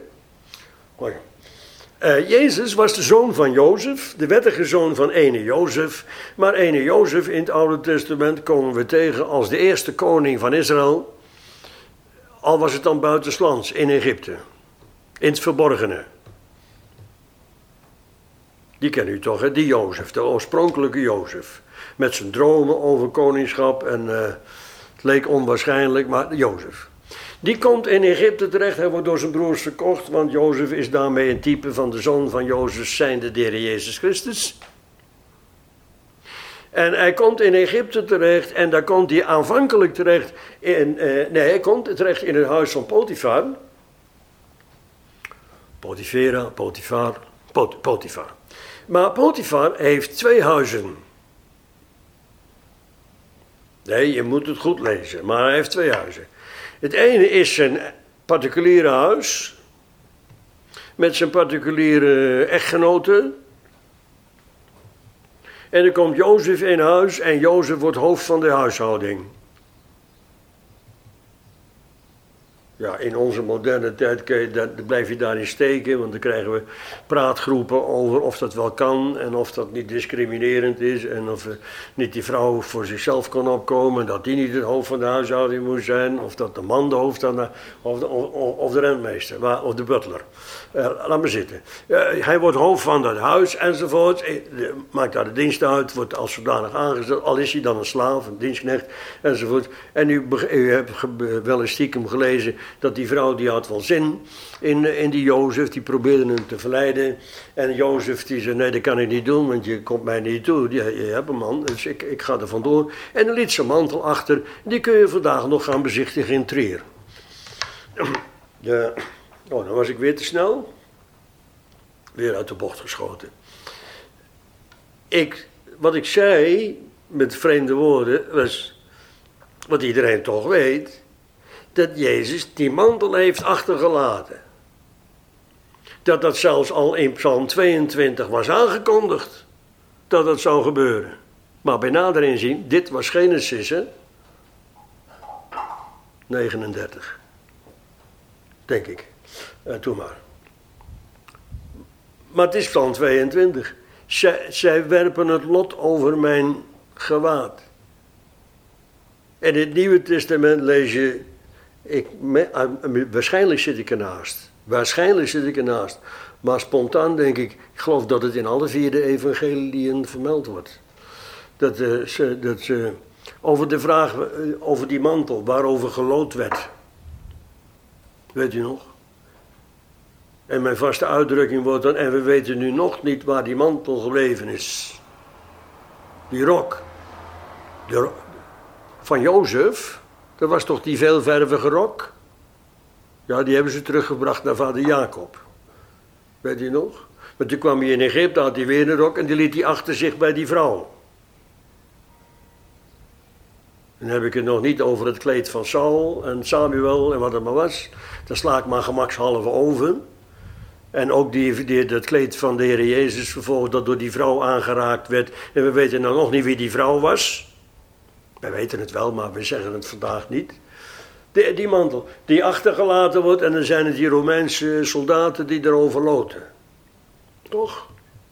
Jezus was de zoon van Jozef, de wettige zoon van ene Jozef. Maar ene Jozef in het Oude Testament komen we tegen als de eerste koning van Israël. Al was het dan buitenslands, in Egypte. In het verborgene. Die ken u toch, hè? Die Jozef, de oorspronkelijke Jozef. Met zijn dromen over koningschap en het leek onwaarschijnlijk, maar Jozef. Die komt in Egypte terecht, hij wordt door zijn broers verkocht, want Jozef is daarmee een type van de zoon van Jozef, zijnde de Heer Jezus Christus. En hij komt in Egypte terecht en daar komt hij aanvankelijk terecht hij komt terecht in het huis van Potifar. Potifar. Maar Potifar heeft 2 huizen. Nee, je moet het goed lezen, maar hij heeft 2 huizen. Het ene is zijn particuliere huis, met zijn particuliere echtgenote. En dan komt Jozef in huis en Jozef wordt hoofd van de huishouding. Ja, in onze moderne tijd blijf je daarin steken, want dan krijgen we praatgroepen over of dat wel kan en of dat niet discriminerend is en of niet die vrouw voor zichzelf kon opkomen, dat die niet het hoofd van de huishouding moest zijn, of dat de man de hoofd of de rentmeester, of de butler. Laat maar zitten. Hij wordt hoofd van dat huis enzovoort, maakt daar de dienst uit, wordt als zodanig aangesteld, al is hij dan een slaaf, een dienstknecht enzovoort. En u hebt wel eens stiekem gelezen dat die vrouw die had wel zin in die Jozef, die probeerde hem te verleiden. En Jozef die zei, nee, dat kan ik niet doen, want je komt mij niet toe. Je hebt een man, dus ik ga er vandoor. En dan liet zijn mantel achter, die kun je vandaag nog gaan bezichtigen in Trier. Dan was ik weer te snel. Weer uit de bocht geschoten. Wat ik zei, met vreemde woorden, was wat iedereen toch weet, dat Jezus die mantel heeft achtergelaten. Dat zelfs al in Psalm 22 was aangekondigd, dat dat zou gebeuren. Maar bij nader inzien, dit was Genesis, 39. Denk ik. Toen maar. Maar het is Psalm 22. Zij werpen het lot over mijn gewaad. En in het Nieuwe Testament lees je, waarschijnlijk zit ik ernaast. Maar spontaan denk ik geloof dat het in alle 4 de evangeliën vermeld wordt. Dat ze over de vraag, over die mantel, waarover geloot werd. Weet u nog? En mijn vaste uitdrukking wordt dan, en we weten nu nog niet waar die mantel gebleven is. Die rok. Van Jozef, dat was toch die veelvervige rok? Ja, die hebben ze teruggebracht naar vader Jacob. Weet u nog? Maar toen kwam hij in Egypte, had hij weer een rok en die liet hij achter zich bij die vrouw. Dan heb ik het nog niet over het kleed van Saul en Samuel en wat het maar was. Dat sla ik maar gemakshalve over. En ook dat kleed van de Heer Jezus vervolgens dat door die vrouw aangeraakt werd. En we weten nou nog niet wie die vrouw was. Wij weten het wel, maar we zeggen het vandaag niet. Die mantel die achtergelaten wordt en dan zijn het die Romeinse soldaten die erover loten. Toch?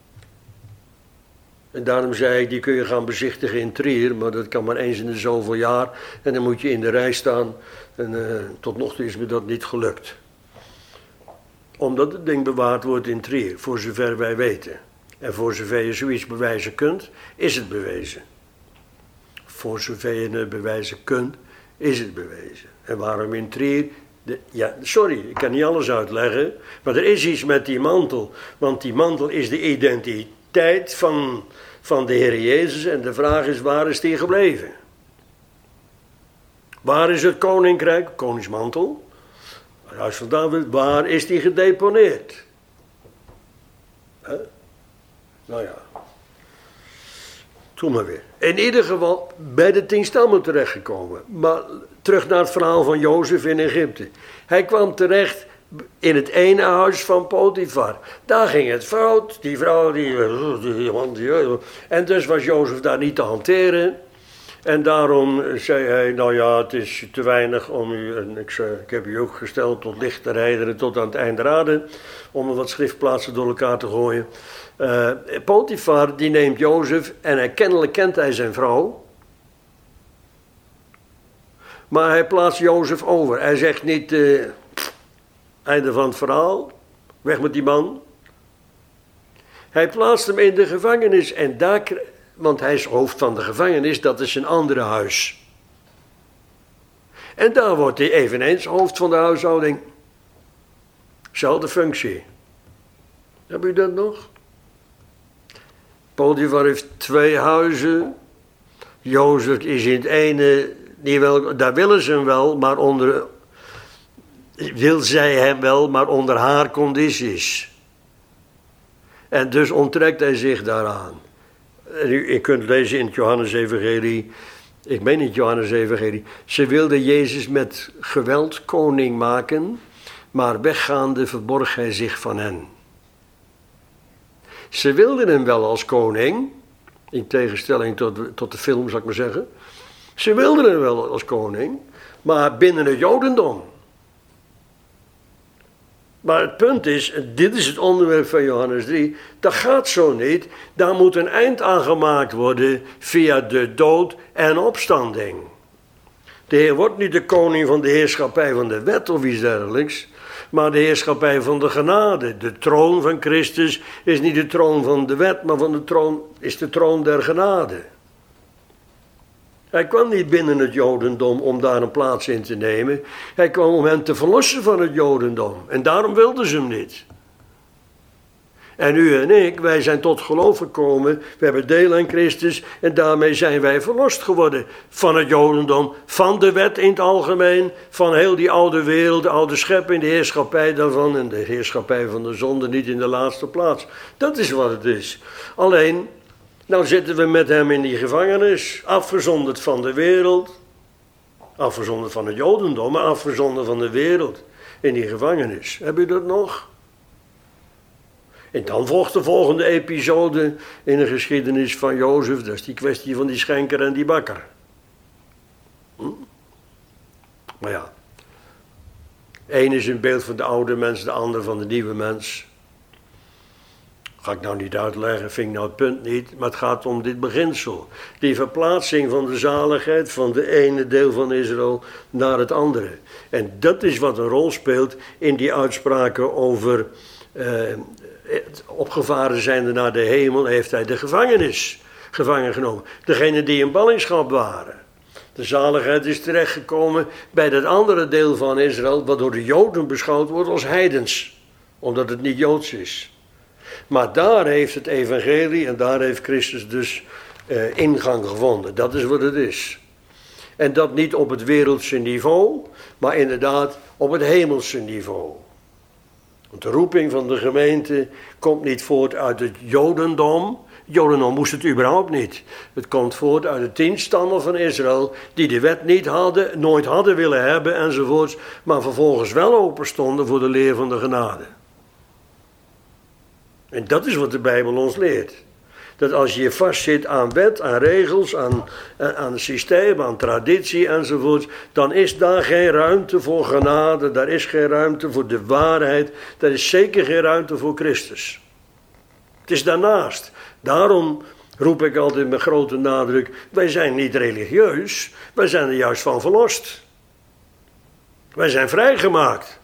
En daarom zei ik, die kun je gaan bezichtigen in Trier, maar dat kan maar eens in de zoveel jaar. En dan moet je in de rij staan en tot nog toe is me dat niet gelukt. Omdat het ding bewaard wordt in Trier, voor zover wij weten. En voor zover je zoiets bewijzen kunt, is het bewezen. Voor zover je het bewijzen kunt, is het bewezen. En waarom in Trier? Sorry, ik kan niet alles uitleggen. Maar er is iets met die mantel. Want die mantel is de identiteit van de Heer Jezus. En de vraag is, waar is die gebleven? Waar is het koninkrijk? Koningsmantel. Het huis van David, waar is die gedeponeerd? Nou ja. Toen maar weer. In ieder geval bij de 10 stammen terechtgekomen. Maar terug naar het verhaal van Jozef in Egypte. Hij kwam terecht in het ene huis van Potifar. Daar ging het fout. Die vrouw, en dus was Jozef daar niet te hanteren. En daarom zei hij, nou ja, het is te weinig om u, en ik heb u ook gesteld tot lichte rijderen tot aan het eind raden, om er wat schriftplaatsen door elkaar te gooien. Potifar die neemt Jozef en kennelijk kent hij zijn vrouw. Maar hij plaatst Jozef over. Hij zegt niet, einde van het verhaal, weg met die man. Hij plaatst hem in de gevangenis en want hij is hoofd van de gevangenis, dat is een andere huis. En daar wordt hij eveneens hoofd van de huishouding. Zelfde functie. Heb u dat nog? Potifar heeft 2 huizen. Jozef is in het ene, daar willen ze hem wel, maar wil zij hem wel, maar onder haar condities. En dus onttrekt hij zich daaraan. Je kunt lezen in het Johannes-evangelie, ik meen in het Johannes-evangelie, ze wilden Jezus met geweld koning maken, maar weggaande verborg hij zich van hen. Ze wilden hem wel als koning, in tegenstelling tot de film, zal ik maar zeggen. Ze wilden hem wel als koning, maar binnen het Jodendom. Maar het punt is, dit is het onderwerp van Johannes 3, dat gaat zo niet. Daar moet een eind aan gemaakt worden via de dood en opstanding. De Heer wordt niet de koning van de heerschappij van de wet of iets dergelijks, maar de heerschappij van de genade. De troon van Christus is niet de troon van de wet, maar is de troon der genade. Hij kwam niet binnen het Jodendom om daar een plaats in te nemen. Hij kwam om hen te verlossen van het Jodendom. En daarom wilden ze hem niet. En u en ik, wij zijn tot geloof gekomen. We hebben deel aan Christus. En daarmee zijn wij verlost geworden van het Jodendom. Van de wet in het algemeen. Van heel die oude wereld, de oude schepping, de heerschappij daarvan. En de heerschappij van de zonde niet in de laatste plaats. Dat is wat het is. Alleen, nou zitten we met hem in die gevangenis. Afgezonderd van de wereld. Afgezonderd van het Jodendom, maar afgezonderd van de wereld. In die gevangenis. Heb u dat nog? En dan volgt de volgende episode in de geschiedenis van Jozef. Dat is die kwestie van die schenker en die bakker. Maar ja. Eén is een beeld van de oude mens, de ander van de nieuwe mens. Ga ik nou niet uitleggen, vind ik nou het punt niet. Maar het gaat om dit beginsel. Die verplaatsing van de zaligheid van de ene deel van Israël naar het andere. En dat is wat een rol speelt in die uitspraken over opgevaren zijnde naar de hemel, heeft hij de gevangenis gevangen genomen. Degenen die in ballingschap waren. De zaligheid is terechtgekomen bij dat andere deel van Israël, wat door de Joden beschouwd wordt als heidens. Omdat het niet Joods is. Maar daar heeft het evangelie en daar heeft Christus dus ingang gevonden. Dat is wat het is. En dat niet op het wereldse niveau, maar inderdaad op het hemelse niveau. Want de roeping van de gemeente komt niet voort uit het Jodendom. Jodendom moest het überhaupt niet. Het komt voort uit de 10 stammen van Israël, die de wet niet hadden, nooit hadden willen hebben enzovoorts, maar vervolgens wel open stonden voor de leer van de genade. En dat is wat de Bijbel ons leert. Dat als je vastzit aan wet, aan regels, aan een systeem, aan traditie enzovoort, dan is daar geen ruimte voor genade, daar is geen ruimte voor de waarheid, daar is zeker geen ruimte voor Christus. Het is daarnaast. Daarom roep ik altijd met grote nadruk, wij zijn niet religieus, wij zijn er juist van verlost. Wij zijn vrijgemaakt.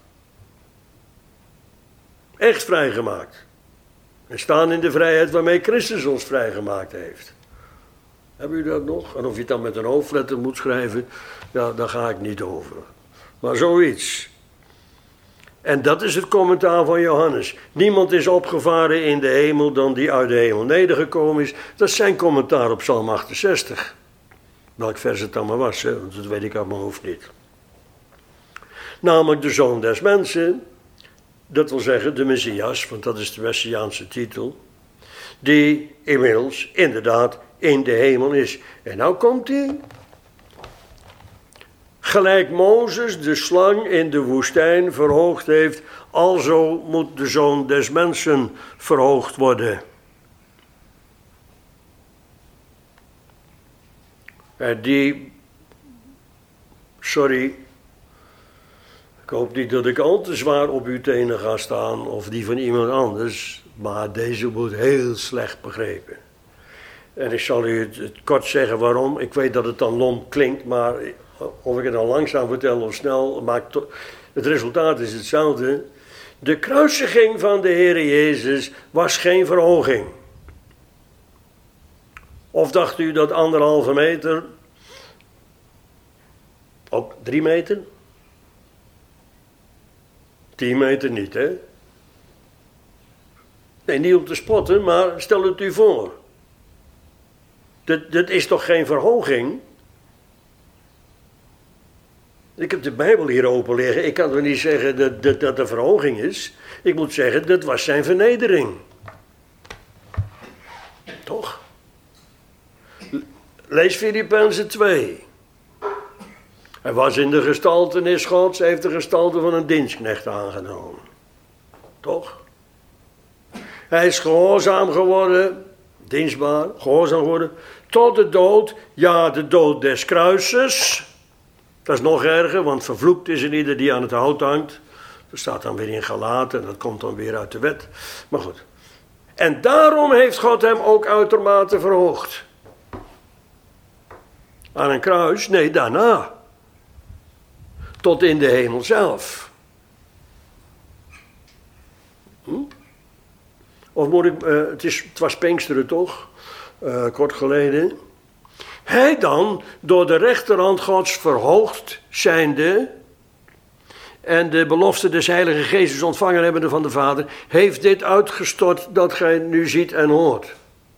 Echt vrijgemaakt. En staan in de vrijheid waarmee Christus ons vrijgemaakt heeft. Hebben u dat nog? En of je het dan met een hoofdletter moet schrijven, ja, daar ga ik niet over. Maar zoiets. En dat is het commentaar van Johannes. Niemand is opgevaren in de hemel dan die uit de hemel nedergekomen is. Dat is zijn commentaar op Psalm 68. Welk vers het dan maar was, hè? Want dat weet ik uit mijn hoofd niet. Namelijk de Zoon des Mensen. Dat wil zeggen de Messias, want dat is de Messiaanse titel. Die inmiddels inderdaad in de hemel is. En nou komt hij. Gelijk Mozes de slang in de woestijn verhoogd heeft, alzo moet de Zoon des Mensen verhoogd worden. En ik hoop niet dat ik al te zwaar op uw tenen ga staan of die van iemand anders, maar deze wordt heel slecht begrepen. En ik zal u het kort zeggen waarom. Ik weet dat het dan lomp klinkt, maar of ik het dan langzaam vertel of snel, het resultaat is hetzelfde. De kruisiging van de Heere Jezus was geen verhoging. Of dacht u dat 1,5 meter Op 3 meter? 10 meter niet, hè? Nee, niet om te spotten, maar stel het u voor. Dat is toch geen verhoging? Ik heb de Bijbel hier open liggen. Ik kan toch niet zeggen dat dat een verhoging is. Ik moet zeggen, dat was zijn vernedering. Toch? Lees Filippenzen 2. Hij was in de gestaltenis Gods, heeft de gestalte van een dienstknecht aangenomen. Toch? Hij is gehoorzaam geworden, dienstbaar, gehoorzaam geworden, tot de dood, ja, de dood des kruises. Dat is nog erger, want vervloekt is een ieder die aan het hout hangt. Dat staat dan weer in Galaten en dat komt dan weer uit de wet. Maar goed. En daarom heeft God hem ook uitermate verhoogd. Aan een kruis? Nee, daarna. Tot in de hemel zelf. Of moet ik, het was Pinksteren toch? Kort geleden. Hij dan, door de rechterhand Gods verhoogd zijnde, en de belofte des Heilige Geestes ontvangen hebbende van de Vader, heeft dit uitgestort dat gij nu ziet en hoort.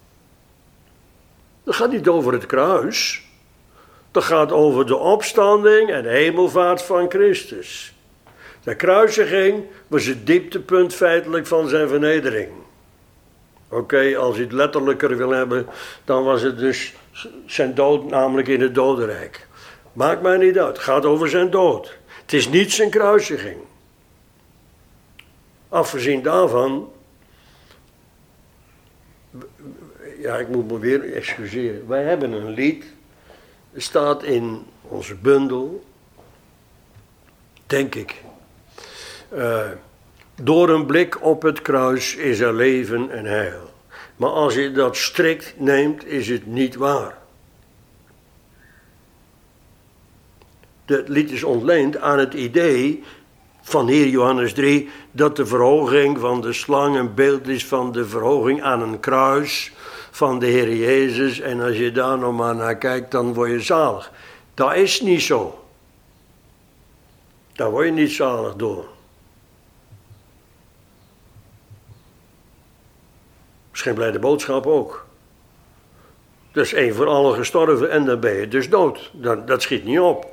Dat gaat niet over het kruis. Dat gaat over de opstanding en hemelvaart van Christus. De kruisiging was het dieptepunt feitelijk van zijn vernedering. Oké, als je het letterlijker wil hebben, dan was het dus zijn dood, namelijk in het dodenrijk. Maakt mij niet uit, het gaat over zijn dood. Het is niet zijn kruisiging. Afgezien daarvan, ja, ik moet me weer excuseren. Wij hebben een lied, er staat in onze bundel, denk ik. Door een blik op het kruis is er leven en heil. Maar als je dat strikt neemt, is het niet waar. Het lied is ontleend aan het idee van hier Johannes 3... dat de verhoging van de slang een beeld is van de verhoging aan een kruis van de Heer Jezus. En als je daar nog maar naar kijkt, dan word je zalig. Dat is niet zo. Daar word je niet zalig door. Misschien blijde boodschap ook. Dat is één voor allen gestorven en dan ben je dus dood. Dat schiet niet op.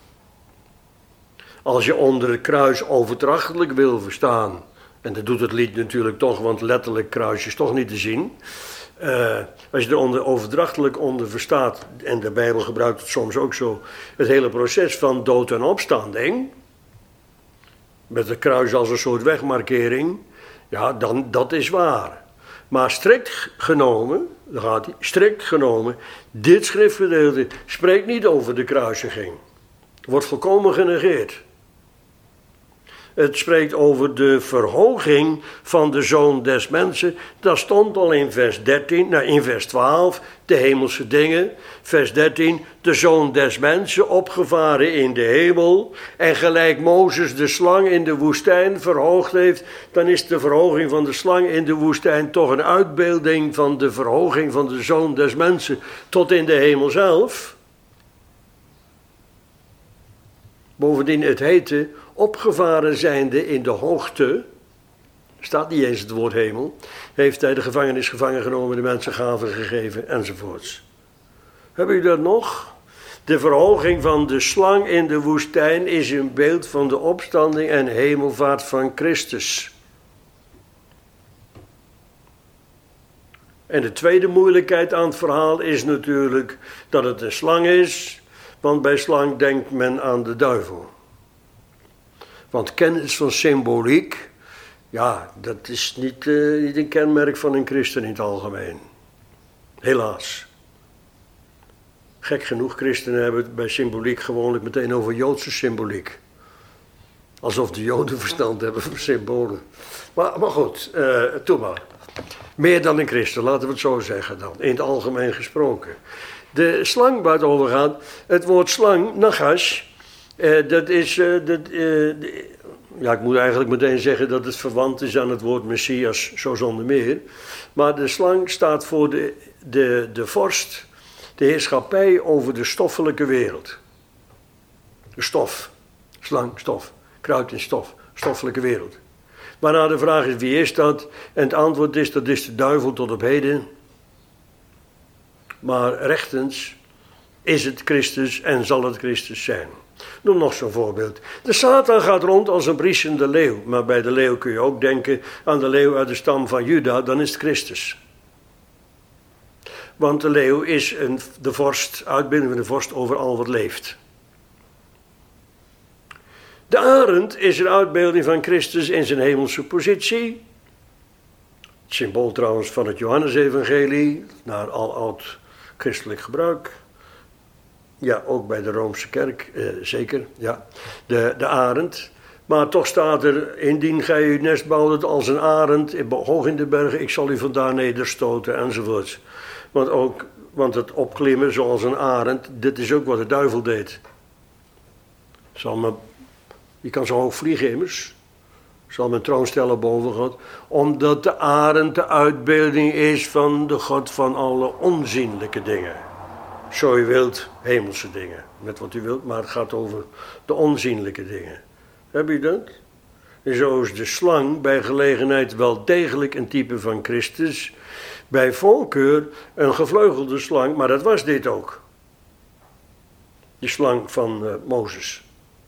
Als je onder het kruis overdrachtelijk wil verstaan, en dat doet het lied natuurlijk toch, want letterlijk kruis is toch niet te zien. Als je er overdrachtelijk onder verstaat, en de Bijbel gebruikt het soms ook zo, het hele proces van dood en opstanding, met het kruis als een soort wegmarkering, ja, dan dat is waar. Maar strikt genomen, daar gaat hij, strikt genomen, dit schriftgedeelte spreekt niet over de kruisiging. Het wordt volkomen genegeerd. Het spreekt over de verhoging van de Zoon des Mensen. Dat stond al in vers 13, in vers 12, de hemelse dingen. Vers 13, de Zoon des Mensen opgevaren in de hemel. En gelijk Mozes de slang in de woestijn verhoogd heeft, dan is de verhoging van de slang in de woestijn toch een uitbeelding van de verhoging van de Zoon des Mensen tot in de hemel zelf. Bovendien het hete, opgevaren zijnde in de hoogte, staat niet eens het woord hemel, heeft hij de gevangenis gevangen genomen, de mensen gaven gegeven, enzovoorts. Hebben jullie dat nog? De verhoging van de slang in de woestijn is een beeld van de opstanding en hemelvaart van Christus. En de tweede moeilijkheid aan het verhaal is natuurlijk dat het een slang is, want bij slang denkt men aan de duivel. Want kennis van symboliek, ja, dat is niet een kenmerk van een christen in het algemeen. Helaas. Gek genoeg, christenen hebben het bij symboliek gewoonlijk meteen over Joodse symboliek. Alsof de Joden verstand hebben van symbolen. Maar goed, toe maar. Meer dan een christen, laten we het zo zeggen dan, in het algemeen gesproken. De slang waar het over gaat, het woord slang, nagas, dat is, ja, ik moet eigenlijk meteen zeggen dat het verwant is aan het woord Messias, zo zonder meer. Maar de slang staat voor de vorst, de heerschappij over de stoffelijke wereld. De stof. Slang, stof. Kruid in stof. Stoffelijke wereld. Waarna de vraag is, wie is dat? En het antwoord is, dat is de duivel tot op heden. Maar rechtens is het Christus en zal het Christus zijn. Noem nog zo'n voorbeeld. De Satan gaat rond als een briesende leeuw. Maar bij de leeuw kun je ook denken aan de leeuw uit de stam van Juda. Dan is het Christus. Want de leeuw is de vorst, uitbeelding van de vorst over al wat leeft. De arend is een uitbeelding van Christus in zijn hemelse positie. Het symbool trouwens van het Johannesevangelie, naar al oud christelijk gebruik. Ja, ook bij de Roomse kerk, zeker, ja. De arend. Maar toch staat er, indien gij uw nest bouwt als een arend, hoog in de bergen, ik zal u vandaar nederstoten, enzovoorts. Want het opklimmen zoals een arend, dit is ook wat de duivel deed. Je kan zo hoog vliegen immers. Zal mijn troon stellen boven God. Omdat de arend de uitbeelding is van de God van alle onzienlijke dingen. Zo u wilt, hemelse dingen. Met wat u wilt, maar het gaat over de onzienlijke dingen. Heb je dat? En zo is de slang bij gelegenheid wel degelijk een type van Christus. Bij voorkeur een gevleugelde slang, maar dat was dit ook. De slang van Mozes.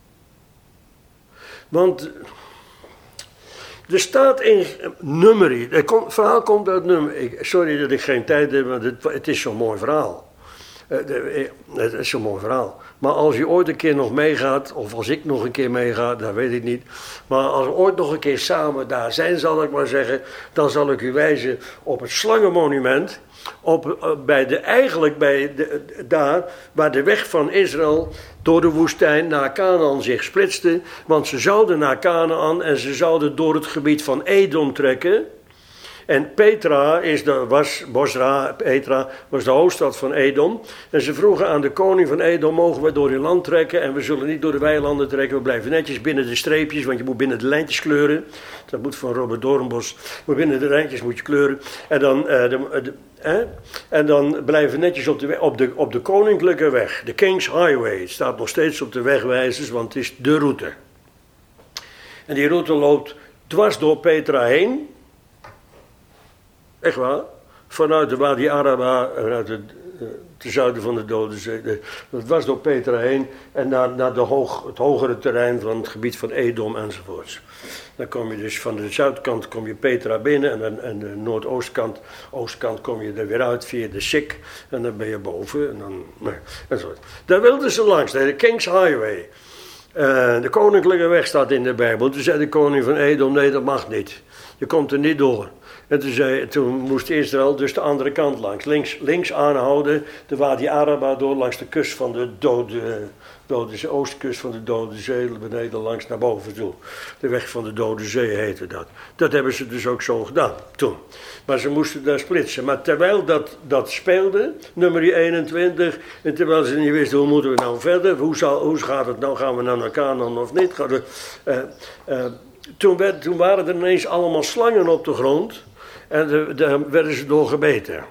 Want er staat in Numeri, het verhaal komt uit Numeri. Sorry dat ik geen tijd heb, want het is zo'n mooi verhaal. Het is zo'n mooi verhaal. Maar als je ooit een keer nog meegaat, of als ik nog een keer meega, dat weet ik niet. Maar als we ooit nog een keer samen daar zijn, zal ik maar zeggen, dan zal ik u wijzen op het slangenmonument. Daar waar de weg van Israël door de woestijn naar Canaan zich splitste. Want ze zouden naar Canaan en ze zouden door het gebied van Edom trekken. En Petra was de hoofdstad van Edom. En ze vroegen aan de koning van Edom, mogen we door uw land trekken? En we zullen niet door de weilanden trekken, we blijven netjes binnen de streepjes, want je moet binnen de lijntjes kleuren. Dat moet van Robert Doornbos. Maar binnen de lijntjes moet je kleuren. En dan blijven we netjes op de koninklijke weg. De King's Highway. Het staat nog steeds op de wegwijzers, want het is de route. En die route loopt dwars door Petra heen. Echt waar? Vanuit de Wadi Araba, ten zuiden van de Dode Zee. Dat was door Petra heen en naar het hogere terrein van het gebied van Edom enzovoorts. Dan kom je dus van de zuidkant kom je Petra binnen en de oostkant kom je er weer uit via de Sik. En dan ben je boven en dan, enzovoort. Daar wilden ze langs, de King's Highway. De koninklijke weg staat in de Bijbel. Toen zei de koning van Edom, nee dat mag niet. Je komt er niet door. En toen moest Israël dus de andere kant langs. Links aanhouden, de Wadi Araba door langs de kust van de Dode Zee, oostkust van de Dode Zee, beneden langs naar boven toe. De weg van de Dode Zee heette dat. Dat hebben ze dus ook zo gedaan toen. Maar ze moesten daar splitsen. Maar terwijl dat speelde, nummer 21, en terwijl ze niet wisten hoe moeten we nou verder, hoe gaat het nou, gaan we nou naar Canaan of niet? Toen waren er ineens allemaal slangen op de grond. En daar werden ze door gebeten.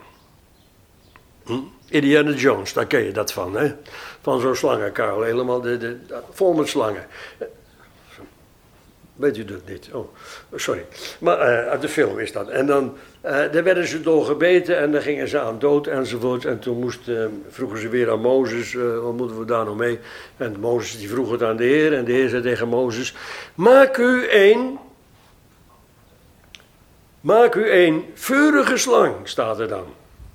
Indiana Jones, daar ken je dat van, hè? Van zo'n slangenkuil, helemaal vol met slangen. Weet u dat niet? Oh, sorry. Maar uit de film is dat. En dan daar werden ze door gebeten en dan gingen ze aan dood enzovoort. En toen vroegen ze weer aan Mozes, wat moeten we daar nou mee? En Mozes die vroeg het aan de Heer en de Heer zei tegen Mozes, maak u een vurige slang, staat er dan.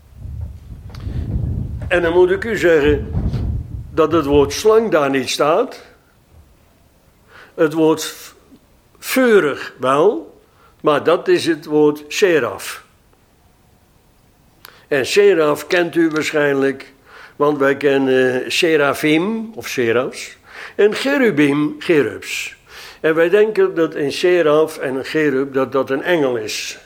En dan moet ik u zeggen dat het woord slang daar niet staat. Het woord vurig wel, maar dat is het woord seraf. En seraf kent u waarschijnlijk, want wij kennen serafim of serafs en cherubim, cherubs. En wij denken dat een seraf en een cherub dat een engel is.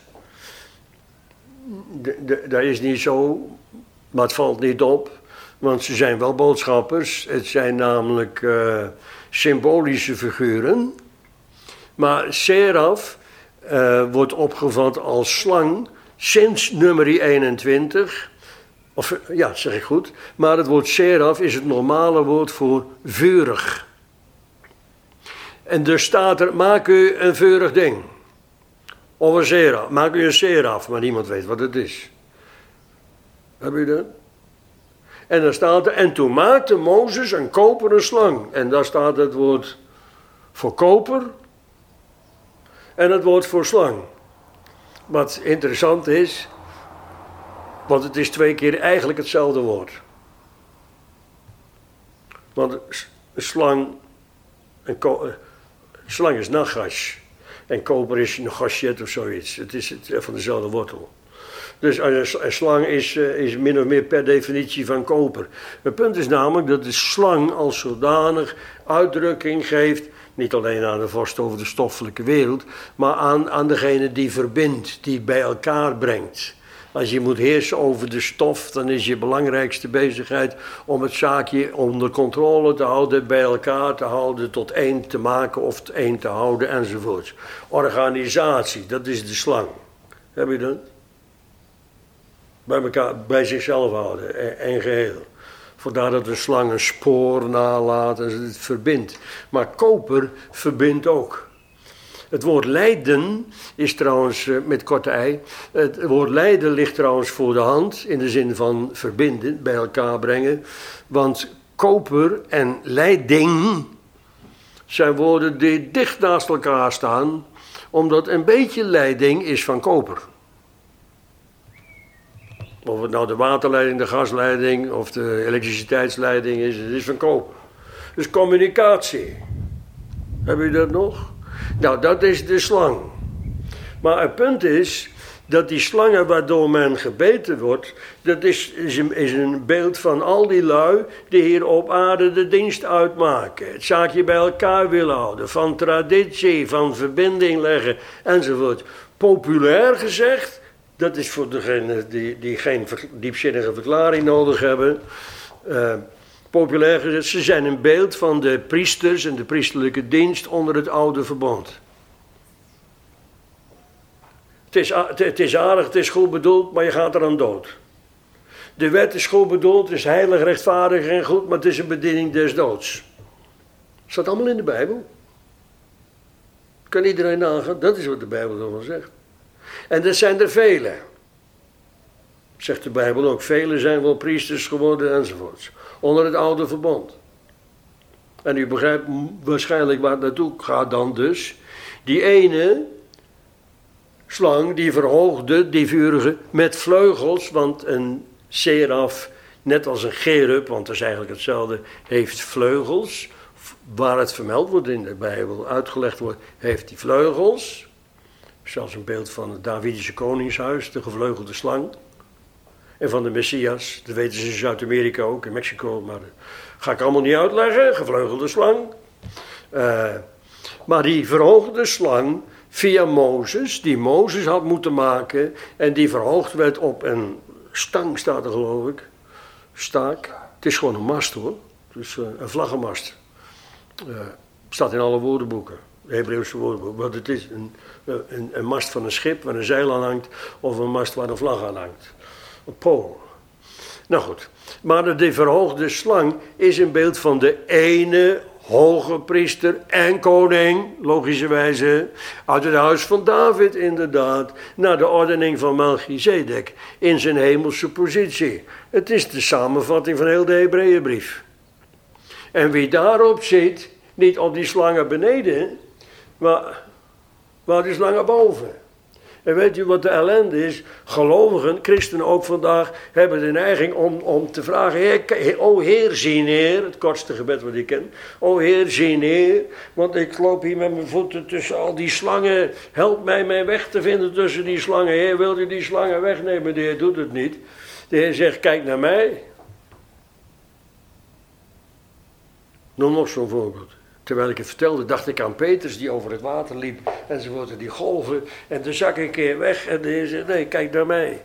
Dat is niet zo, maar het valt niet op, want ze zijn wel boodschappers. Het zijn namelijk symbolische figuren. Maar seraf wordt opgevat als slang sinds nummer 21. Of ja, zeg ik goed. Maar het woord seraf is het normale woord voor vurig. En dus staat er, maak u een vurig ding. Of een seraf. Maak u een seraf, maar niemand weet wat het is. Heb je dat? En dan staat er, en toen maakte Mozes een koperen slang. En daar staat het woord voor koper en het woord voor slang. Wat interessant is, want het is 2 keer eigenlijk hetzelfde woord. Want slang is nagash en koper is nagashjet of zoiets. Het is van dezelfde wortel. Dus een slang is min of meer per definitie van koper. Het punt is namelijk dat de slang als zodanig uitdrukking geeft, niet alleen aan de vorst over de stoffelijke wereld, maar aan degene die verbindt, die bij elkaar brengt. Als je moet heersen over de stof, dan is je belangrijkste bezigheid om het zaakje onder controle te houden, bij elkaar te houden, tot één te maken of één te houden enzovoort. Organisatie, dat is de slang. Heb je dat? Bij elkaar, bij zichzelf houden, en geheel. Vandaar dat een slang een spoor nalaat en het verbindt. Maar koper verbindt ook. Het woord lijden is trouwens met korte ei. Het woord lijden ligt trouwens voor de hand in de zin van verbinden, bij elkaar brengen. Want koper en leiding zijn woorden die dicht naast elkaar staan, omdat een beetje leiding is van koper. Of het nou de waterleiding, de gasleiding of de elektriciteitsleiding is, het is van koper. Dus communicatie. Heb je dat nog? Nou, dat is de slang. Maar het punt is dat die slangen waardoor men gebeten wordt, dat is een beeld van al die lui die hier op aarde de dienst uitmaken. Het zaakje bij elkaar willen houden, van traditie, van verbinding leggen enzovoort. Populair gezegd, dat is voor degenen die geen diepzinnige verklaring nodig hebben. Populair gezegd, ze zijn een beeld van de priesters en de priesterlijke dienst onder het oude verbond. Het is aardig, het is goed bedoeld, maar je gaat eraan dood. De wet is goed bedoeld, het is heilig, rechtvaardig en goed, maar het is een bediening des doods. Dat staat allemaal in de Bijbel. Kan iedereen nagaan, dat is wat de Bijbel ervan zegt. En dat zijn er vele. Zegt de Bijbel ook, velen zijn wel priesters geworden enzovoorts. Onder het oude verbond. En u begrijpt waarschijnlijk waar het naartoe gaat dan dus. Die ene slang die verhoogde, die vurige, met vleugels, want een seraf, net als een cherub, want dat is eigenlijk hetzelfde, heeft vleugels. Waar het vermeld wordt in de Bijbel, uitgelegd wordt, heeft hij vleugels. Zelfs een beeld van het Davidische koningshuis, de gevleugelde slang. En van de Messias, dat weten ze in Zuid-Amerika ook, in Mexico, maar dat ga ik allemaal niet uitleggen, gevleugelde slang. Maar die verhoogde slang via Mozes, die Mozes had moeten maken en die verhoogd werd op een stang, staat er geloof ik, staak. Het is gewoon een mast hoor, dus een vlaggenmast. Staat in alle woordenboeken, de Hebreeuwse woordenboeken, want het is een mast van een schip waar een zeil aan hangt of een mast waar een vlag aan hangt. Een pool. Nou goed, maar de verhoogde slang is een beeld van de ene hoge priester en koning, logischerwijze, uit het huis van David inderdaad, naar de ordening van Melchizedek in zijn hemelse positie. Het is de samenvatting van heel de Hebreeënbrief. En wie daarop zit, niet op die slangen beneden, maar die slangen boven. En weet u wat de ellende is? Gelovigen, christenen ook vandaag, hebben de neiging om te vragen, o Heer, zie neer, het kortste gebed wat ik ken. O Heer, zie neer, want ik loop hier met mijn voeten tussen al die slangen. Help mij mijn weg te vinden tussen die slangen. Heer, wilt u die slangen wegnemen? De Heer doet het niet. De Heer zegt, kijk naar mij. Noem nog zo'n voorbeeld. Terwijl ik het vertelde, dacht ik aan Petrus die over het water liep enzovoort, die golven. En toen zak ik een keer weg en de Heer zei, nee, kijk naar mij.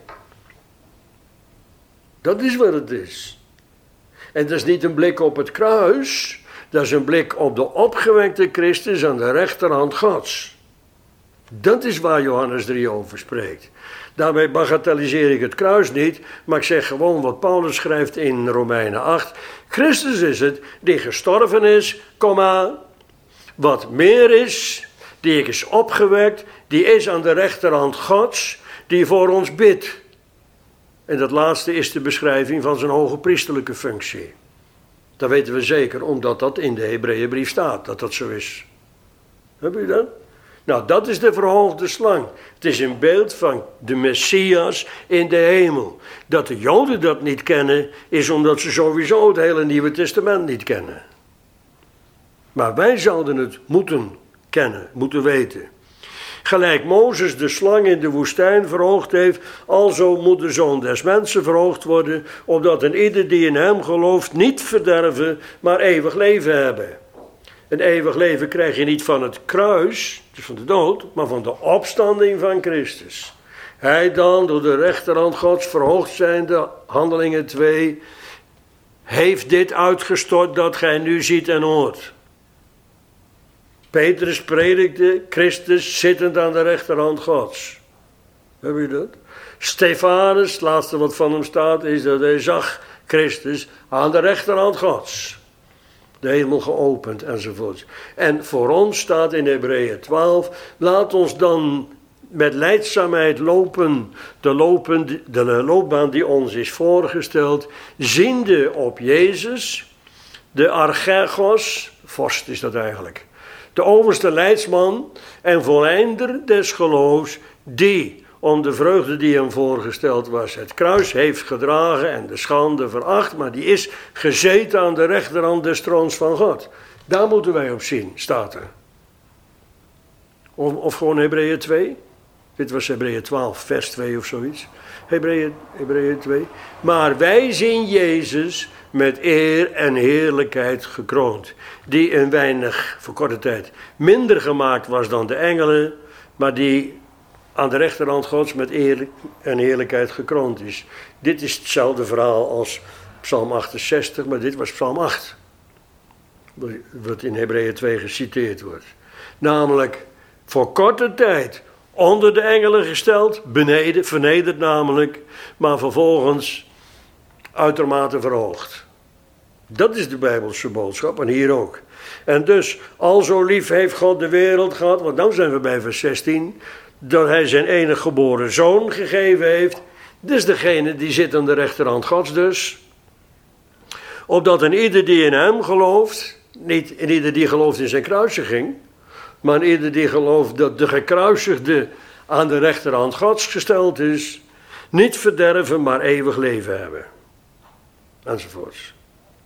Dat is wat het is. En dat is niet een blik op het kruis, dat is een blik op de opgewekte Christus aan de rechterhand Gods. Dat is waar Johannes 3 over spreekt. Daarbij bagatelliseer ik het kruis niet, maar ik zeg gewoon wat Paulus schrijft in Romeinen 8. Christus is het die gestorven is, wat meer is, die is opgewekt, die is aan de rechterhand Gods, die voor ons bidt. En dat laatste is de beschrijving van zijn hoge priesterlijke functie. Dat weten we zeker, omdat dat in de Hebreeënbrief staat, dat dat zo is. Heb je dat? Nou, dat is de verhoogde slang. Het is een beeld van de Messias in de hemel. Dat de Joden dat niet kennen, is omdat ze sowieso het hele Nieuwe Testament niet kennen. Maar wij zouden het moeten kennen, moeten weten. Gelijk Mozes de slang in de woestijn verhoogd heeft, alzo moet de Zoon des Mensen verhoogd worden, opdat een ieder die in hem gelooft niet verderven, maar eeuwig leven hebben. Een eeuwig leven krijg je niet van het kruis, dus van de dood, maar van de opstanding van Christus. Hij dan, door de rechterhand Gods verhoogd zijnde, Handelingen 2, heeft dit uitgestort dat gij nu ziet en hoort. Petrus predikte Christus zittend aan de rechterhand Gods. Heb je dat? Stefanus, het laatste wat van hem staat, is dat hij zag Christus aan de rechterhand Gods. De hemel geopend enzovoort. En voor ons staat in Hebreeën 12, laat ons dan met lijdzaamheid lopen, de loopbaan die ons is voorgesteld, ziende op Jezus, de archegos, vorst is dat eigenlijk, de overste leidsman en voleinder des geloofs, die om de vreugde die hem voorgesteld was, het kruis heeft gedragen en de schande veracht, maar die is gezeten aan de rechterhand des troons van God. Daar moeten wij op zien, staat er. Of gewoon Hebreeën 2. Dit was Hebreeën 12, vers 2 of zoiets. Hebreeën 2. Maar wij zien Jezus met eer en heerlijkheid gekroond, die een weinig, voor korte tijd, minder gemaakt was dan de engelen, maar die aan de rechterhand Gods met eer en heerlijkheid gekroond is. Dit is hetzelfde verhaal als Psalm 68, maar dit was Psalm 8. Wat in Hebreeën 2 geciteerd wordt. Namelijk, voor korte tijd onder de engelen gesteld, beneden, vernederd namelijk, maar vervolgens uitermate verhoogd. Dat is de Bijbelse boodschap en hier ook. En dus, al zo lief heeft God de wereld gehad, want dan zijn we bij vers 16, dat hij zijn enige geboren zoon gegeven heeft. Dus degene die zit aan de rechterhand Gods dus. Opdat een ieder die in hem gelooft, niet een ieder die gelooft in zijn kruisiging, maar een ieder die gelooft dat de gekruisigde aan de rechterhand Gods gesteld is, niet verderven, maar eeuwig leven hebben. Enzovoorts.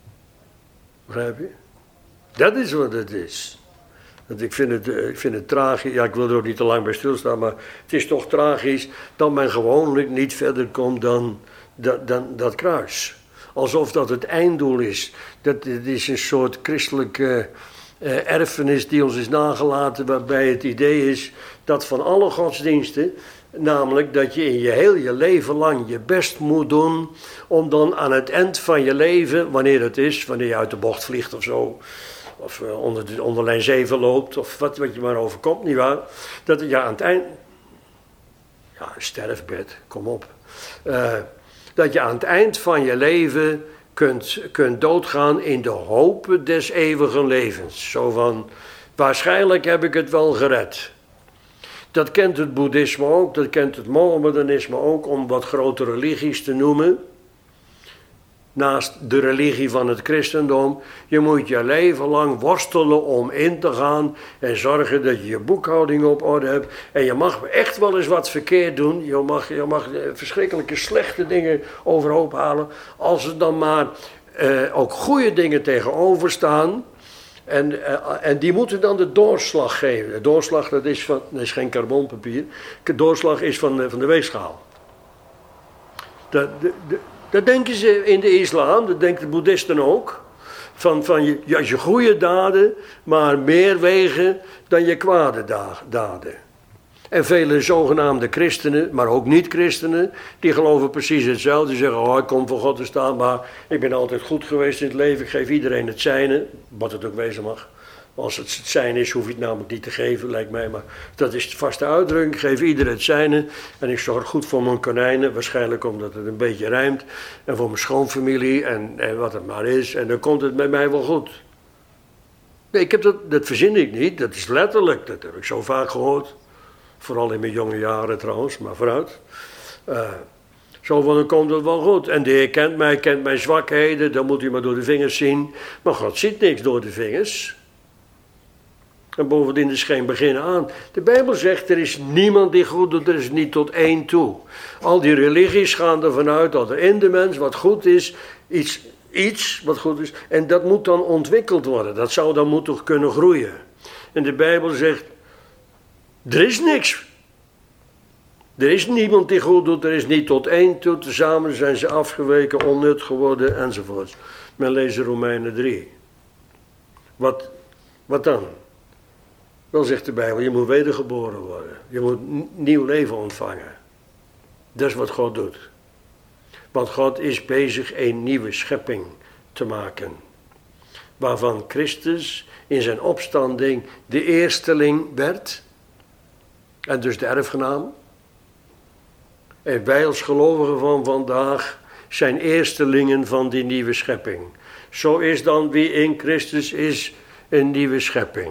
Begrijp je? Dat is wat het is. Want ik vind het tragisch, ja, ik wil er ook niet te lang bij stilstaan, maar het is toch tragisch dat men gewoonlijk niet verder komt dan dat kruis. Alsof dat het einddoel is. Dat is een soort christelijke erfenis die ons is nagelaten, waarbij het idee is dat van alle godsdiensten, namelijk dat je in je heel je leven lang je best moet doen om dan aan het eind van je leven, wanneer het is, wanneer je uit de bocht vliegt of zo, of onder lijn 7 loopt, of wat je maar overkomt, nietwaar, dat je aan het eind, ja, een sterfbed, kom op, dat je aan het eind van je leven kunt doodgaan in de hoop des eeuwigen levens. Zo van, waarschijnlijk heb ik het wel gered. Dat kent het boeddhisme ook, dat kent het Mohammedanisme ook, om wat grote religies te noemen. Naast de religie van het christendom. Je moet je leven lang worstelen om in te gaan en zorgen dat je je boekhouding op orde hebt. En je mag echt wel eens wat verkeerd doen. Je mag verschrikkelijke slechte dingen overhoop halen. Als er dan maar ook goede dingen tegenover staan. En die moeten dan de doorslag geven. De doorslag, dat is geen carbonpapier. De doorslag is van de weegschaal. Dat denken ze in de islam, dat denken de boeddhisten ook. Van je goede daden, maar meer wegen dan je kwade daden. En vele zogenaamde christenen, maar ook niet-christenen, die geloven precies hetzelfde. Die zeggen, ik kom voor God te staan, maar ik ben altijd goed geweest in het leven. Ik geef iedereen het zijne, wat het ook wezen mag. Als het zijn is, hoef je het namelijk niet te geven, lijkt mij. Maar dat is de vaste uitdrukking. Ik geef iedereen het zijne. En ik zorg goed voor mijn konijnen. Waarschijnlijk omdat het een beetje rijmt. En voor mijn schoonfamilie. En wat het maar is. En dan komt het met mij wel goed. Nee, dat verzin ik niet. Dat is letterlijk. Dat heb ik zo vaak gehoord. Vooral in mijn jonge jaren trouwens, maar vooruit. Zo van, dan komt het wel goed. En de Heer kent mijn zwakheden, dan moet u maar door de vingers zien. Maar God ziet niks door de vingers. En bovendien is geen begin aan. De Bijbel zegt, er is niemand die goed doet, er is niet tot één toe. Al die religies gaan ervan uit dat er in de mens wat goed is, iets wat goed is. En dat moet dan ontwikkeld worden. Dat zou dan moeten kunnen groeien. En de Bijbel zegt, er is niks. Er is niemand die goed doet, er is niet tot één toe. Tezamen zijn ze afgeweken, onnut geworden enzovoort. Men leest Romeinen 3. Wat dan? Wel zegt de Bijbel, je moet wedergeboren worden. Je moet nieuw leven ontvangen. Dat is wat God doet. Want God is bezig een nieuwe schepping te maken. Waarvan Christus in zijn opstanding de eersteling werd. En dus de erfgenaam. En wij als gelovigen van vandaag zijn eerstelingen van die nieuwe schepping. Zo is dan wie in Christus is een nieuwe schepping.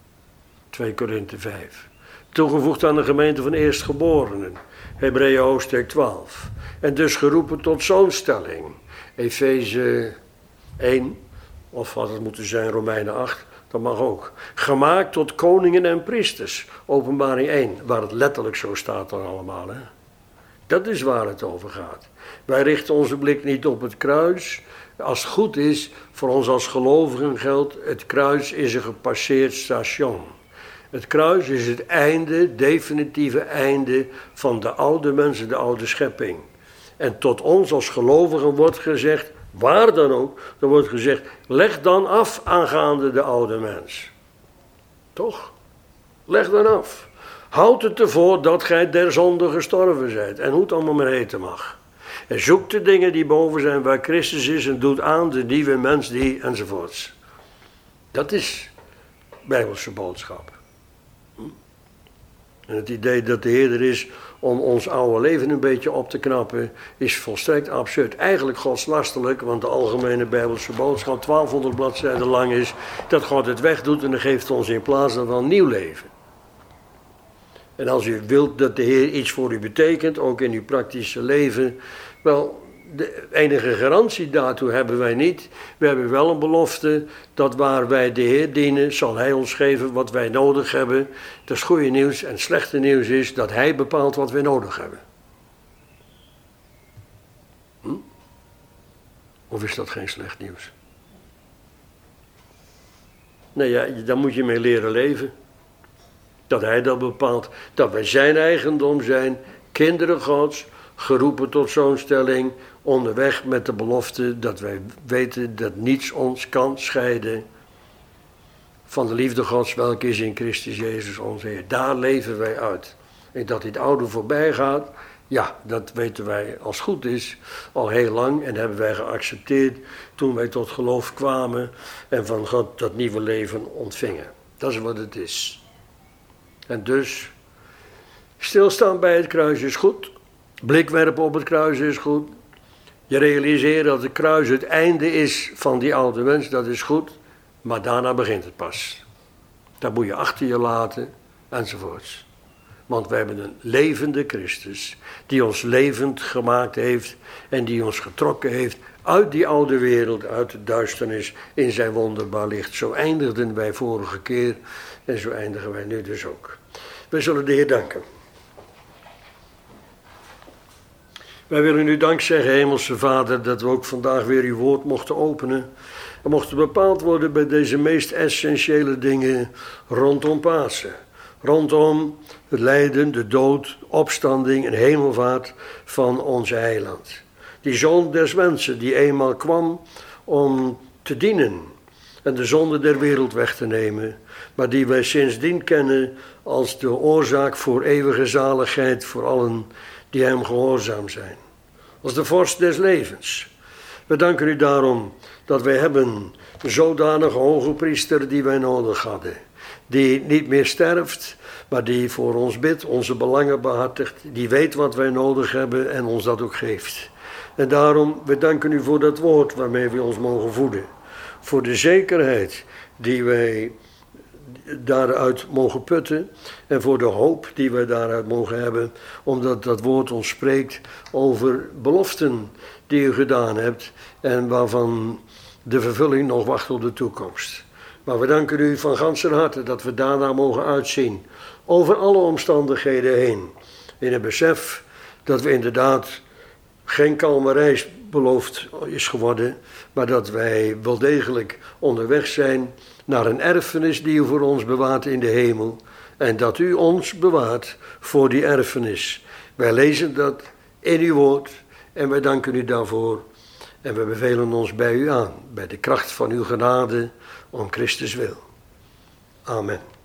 2 Korinthe 5. Toegevoegd aan de gemeente van eerstgeborenen. Hebreeën hoofdstuk 12. En dus geroepen tot zoonstelling. Efeze 1, of wat het moeten zijn, Romeinen 8, dat mag ook. Gemaakt tot koningen en priesters. Openbaring 1, waar het letterlijk zo staat dan allemaal. Hè? Dat is waar het over gaat. Wij richten onze blik niet op het kruis. Als het goed is, voor ons als gelovigen geldt, het kruis is een gepasseerd station. Het kruis is het einde, definitieve einde van de oude mensen, de oude schepping. En tot ons als gelovigen wordt gezegd, waar dan ook, er wordt gezegd, leg dan af aangaande de oude mens. Toch? Leg dan af. Houd het ervoor dat gij der zonde gestorven zijt. En hoe het allemaal maar heten mag. En zoek de dingen die boven zijn waar Christus is en doet aan de nieuwe mens die enzovoorts. Dat is Bijbelse boodschap. En het idee dat de Heer er is om ons oude leven een beetje op te knappen, is volstrekt absurd. Eigenlijk godslasterlijk, want de algemene Bijbelse boodschap 1200 bladzijden lang is, dat God het wegdoet en dan geeft ons in plaats daarvan nieuw leven. En als u wilt dat de Heer iets voor u betekent, ook in uw praktische leven, wel, de enige garantie daartoe hebben wij niet. We hebben wel een belofte dat waar wij de Heer dienen, zal Hij ons geven wat wij nodig hebben. Dat is goede nieuws. En het slechte nieuws is dat Hij bepaalt wat wij nodig hebben. Of is dat geen slecht nieuws? Nee, ja, daar moet je mee leren leven. Dat Hij dat bepaalt. Dat wij zijn eigendom zijn, kinderen Gods, geroepen tot zoonstelling, onderweg met de belofte dat wij weten dat niets ons kan scheiden van de liefde Gods, welke is in Christus Jezus onze Heer. Daar leven wij uit. En dat dit oude voorbij gaat, ja, dat weten wij als het goed is al heel lang en hebben wij geaccepteerd toen wij tot geloof kwamen en van God dat nieuwe leven ontvingen. Dat is wat het is. En dus, stilstaan bij het kruis is goed. Blik werpen op het kruis is goed. Je realiseert dat het kruis het einde is van die oude mens, dat is goed. Maar daarna begint het pas. Dat moet je achter je laten, enzovoorts. Want we hebben een levende Christus, die ons levend gemaakt heeft en die ons getrokken heeft uit die oude wereld, uit de duisternis, in zijn wonderbaar licht. Zo eindigden wij vorige keer en zo eindigen wij nu dus ook. Wij zullen de Heer danken. Wij willen u dank zeggen, Hemelse Vader, dat we ook vandaag weer uw woord mochten openen. En mochten bepaald worden bij deze meest essentiële dingen rondom Pasen. Rondom het lijden, de dood, opstanding en hemelvaart van onze heiland. Die zoon des mensen die eenmaal kwam om te dienen en de zonde der wereld weg te nemen. Maar die wij sindsdien kennen als de oorzaak voor eeuwige zaligheid voor allen die hem gehoorzaam zijn. Als de vorst des levens. We danken u daarom dat wij hebben een zodanige hoge priester die wij nodig hadden. Die niet meer sterft, maar die voor ons bidt, onze belangen behartigt. Die weet wat wij nodig hebben en ons dat ook geeft. En daarom, we danken u voor dat woord waarmee we ons mogen voeden. Voor de zekerheid die wij daaruit mogen putten en voor de hoop die wij daaruit mogen hebben, omdat dat woord ons spreekt over beloften die u gedaan hebt en waarvan de vervulling nog wacht op de toekomst. Maar we danken u van ganser harte dat we daarna mogen uitzien over alle omstandigheden heen, in het besef dat we inderdaad geen kalme reis beloofd is geworden, maar dat wij wel degelijk onderweg zijn naar een erfenis die u voor ons bewaart in de hemel. En dat u ons bewaart voor die erfenis. Wij lezen dat in uw woord en wij danken u daarvoor. En we bevelen ons bij u aan, bij de kracht van uw genade, om Christus wil. Amen.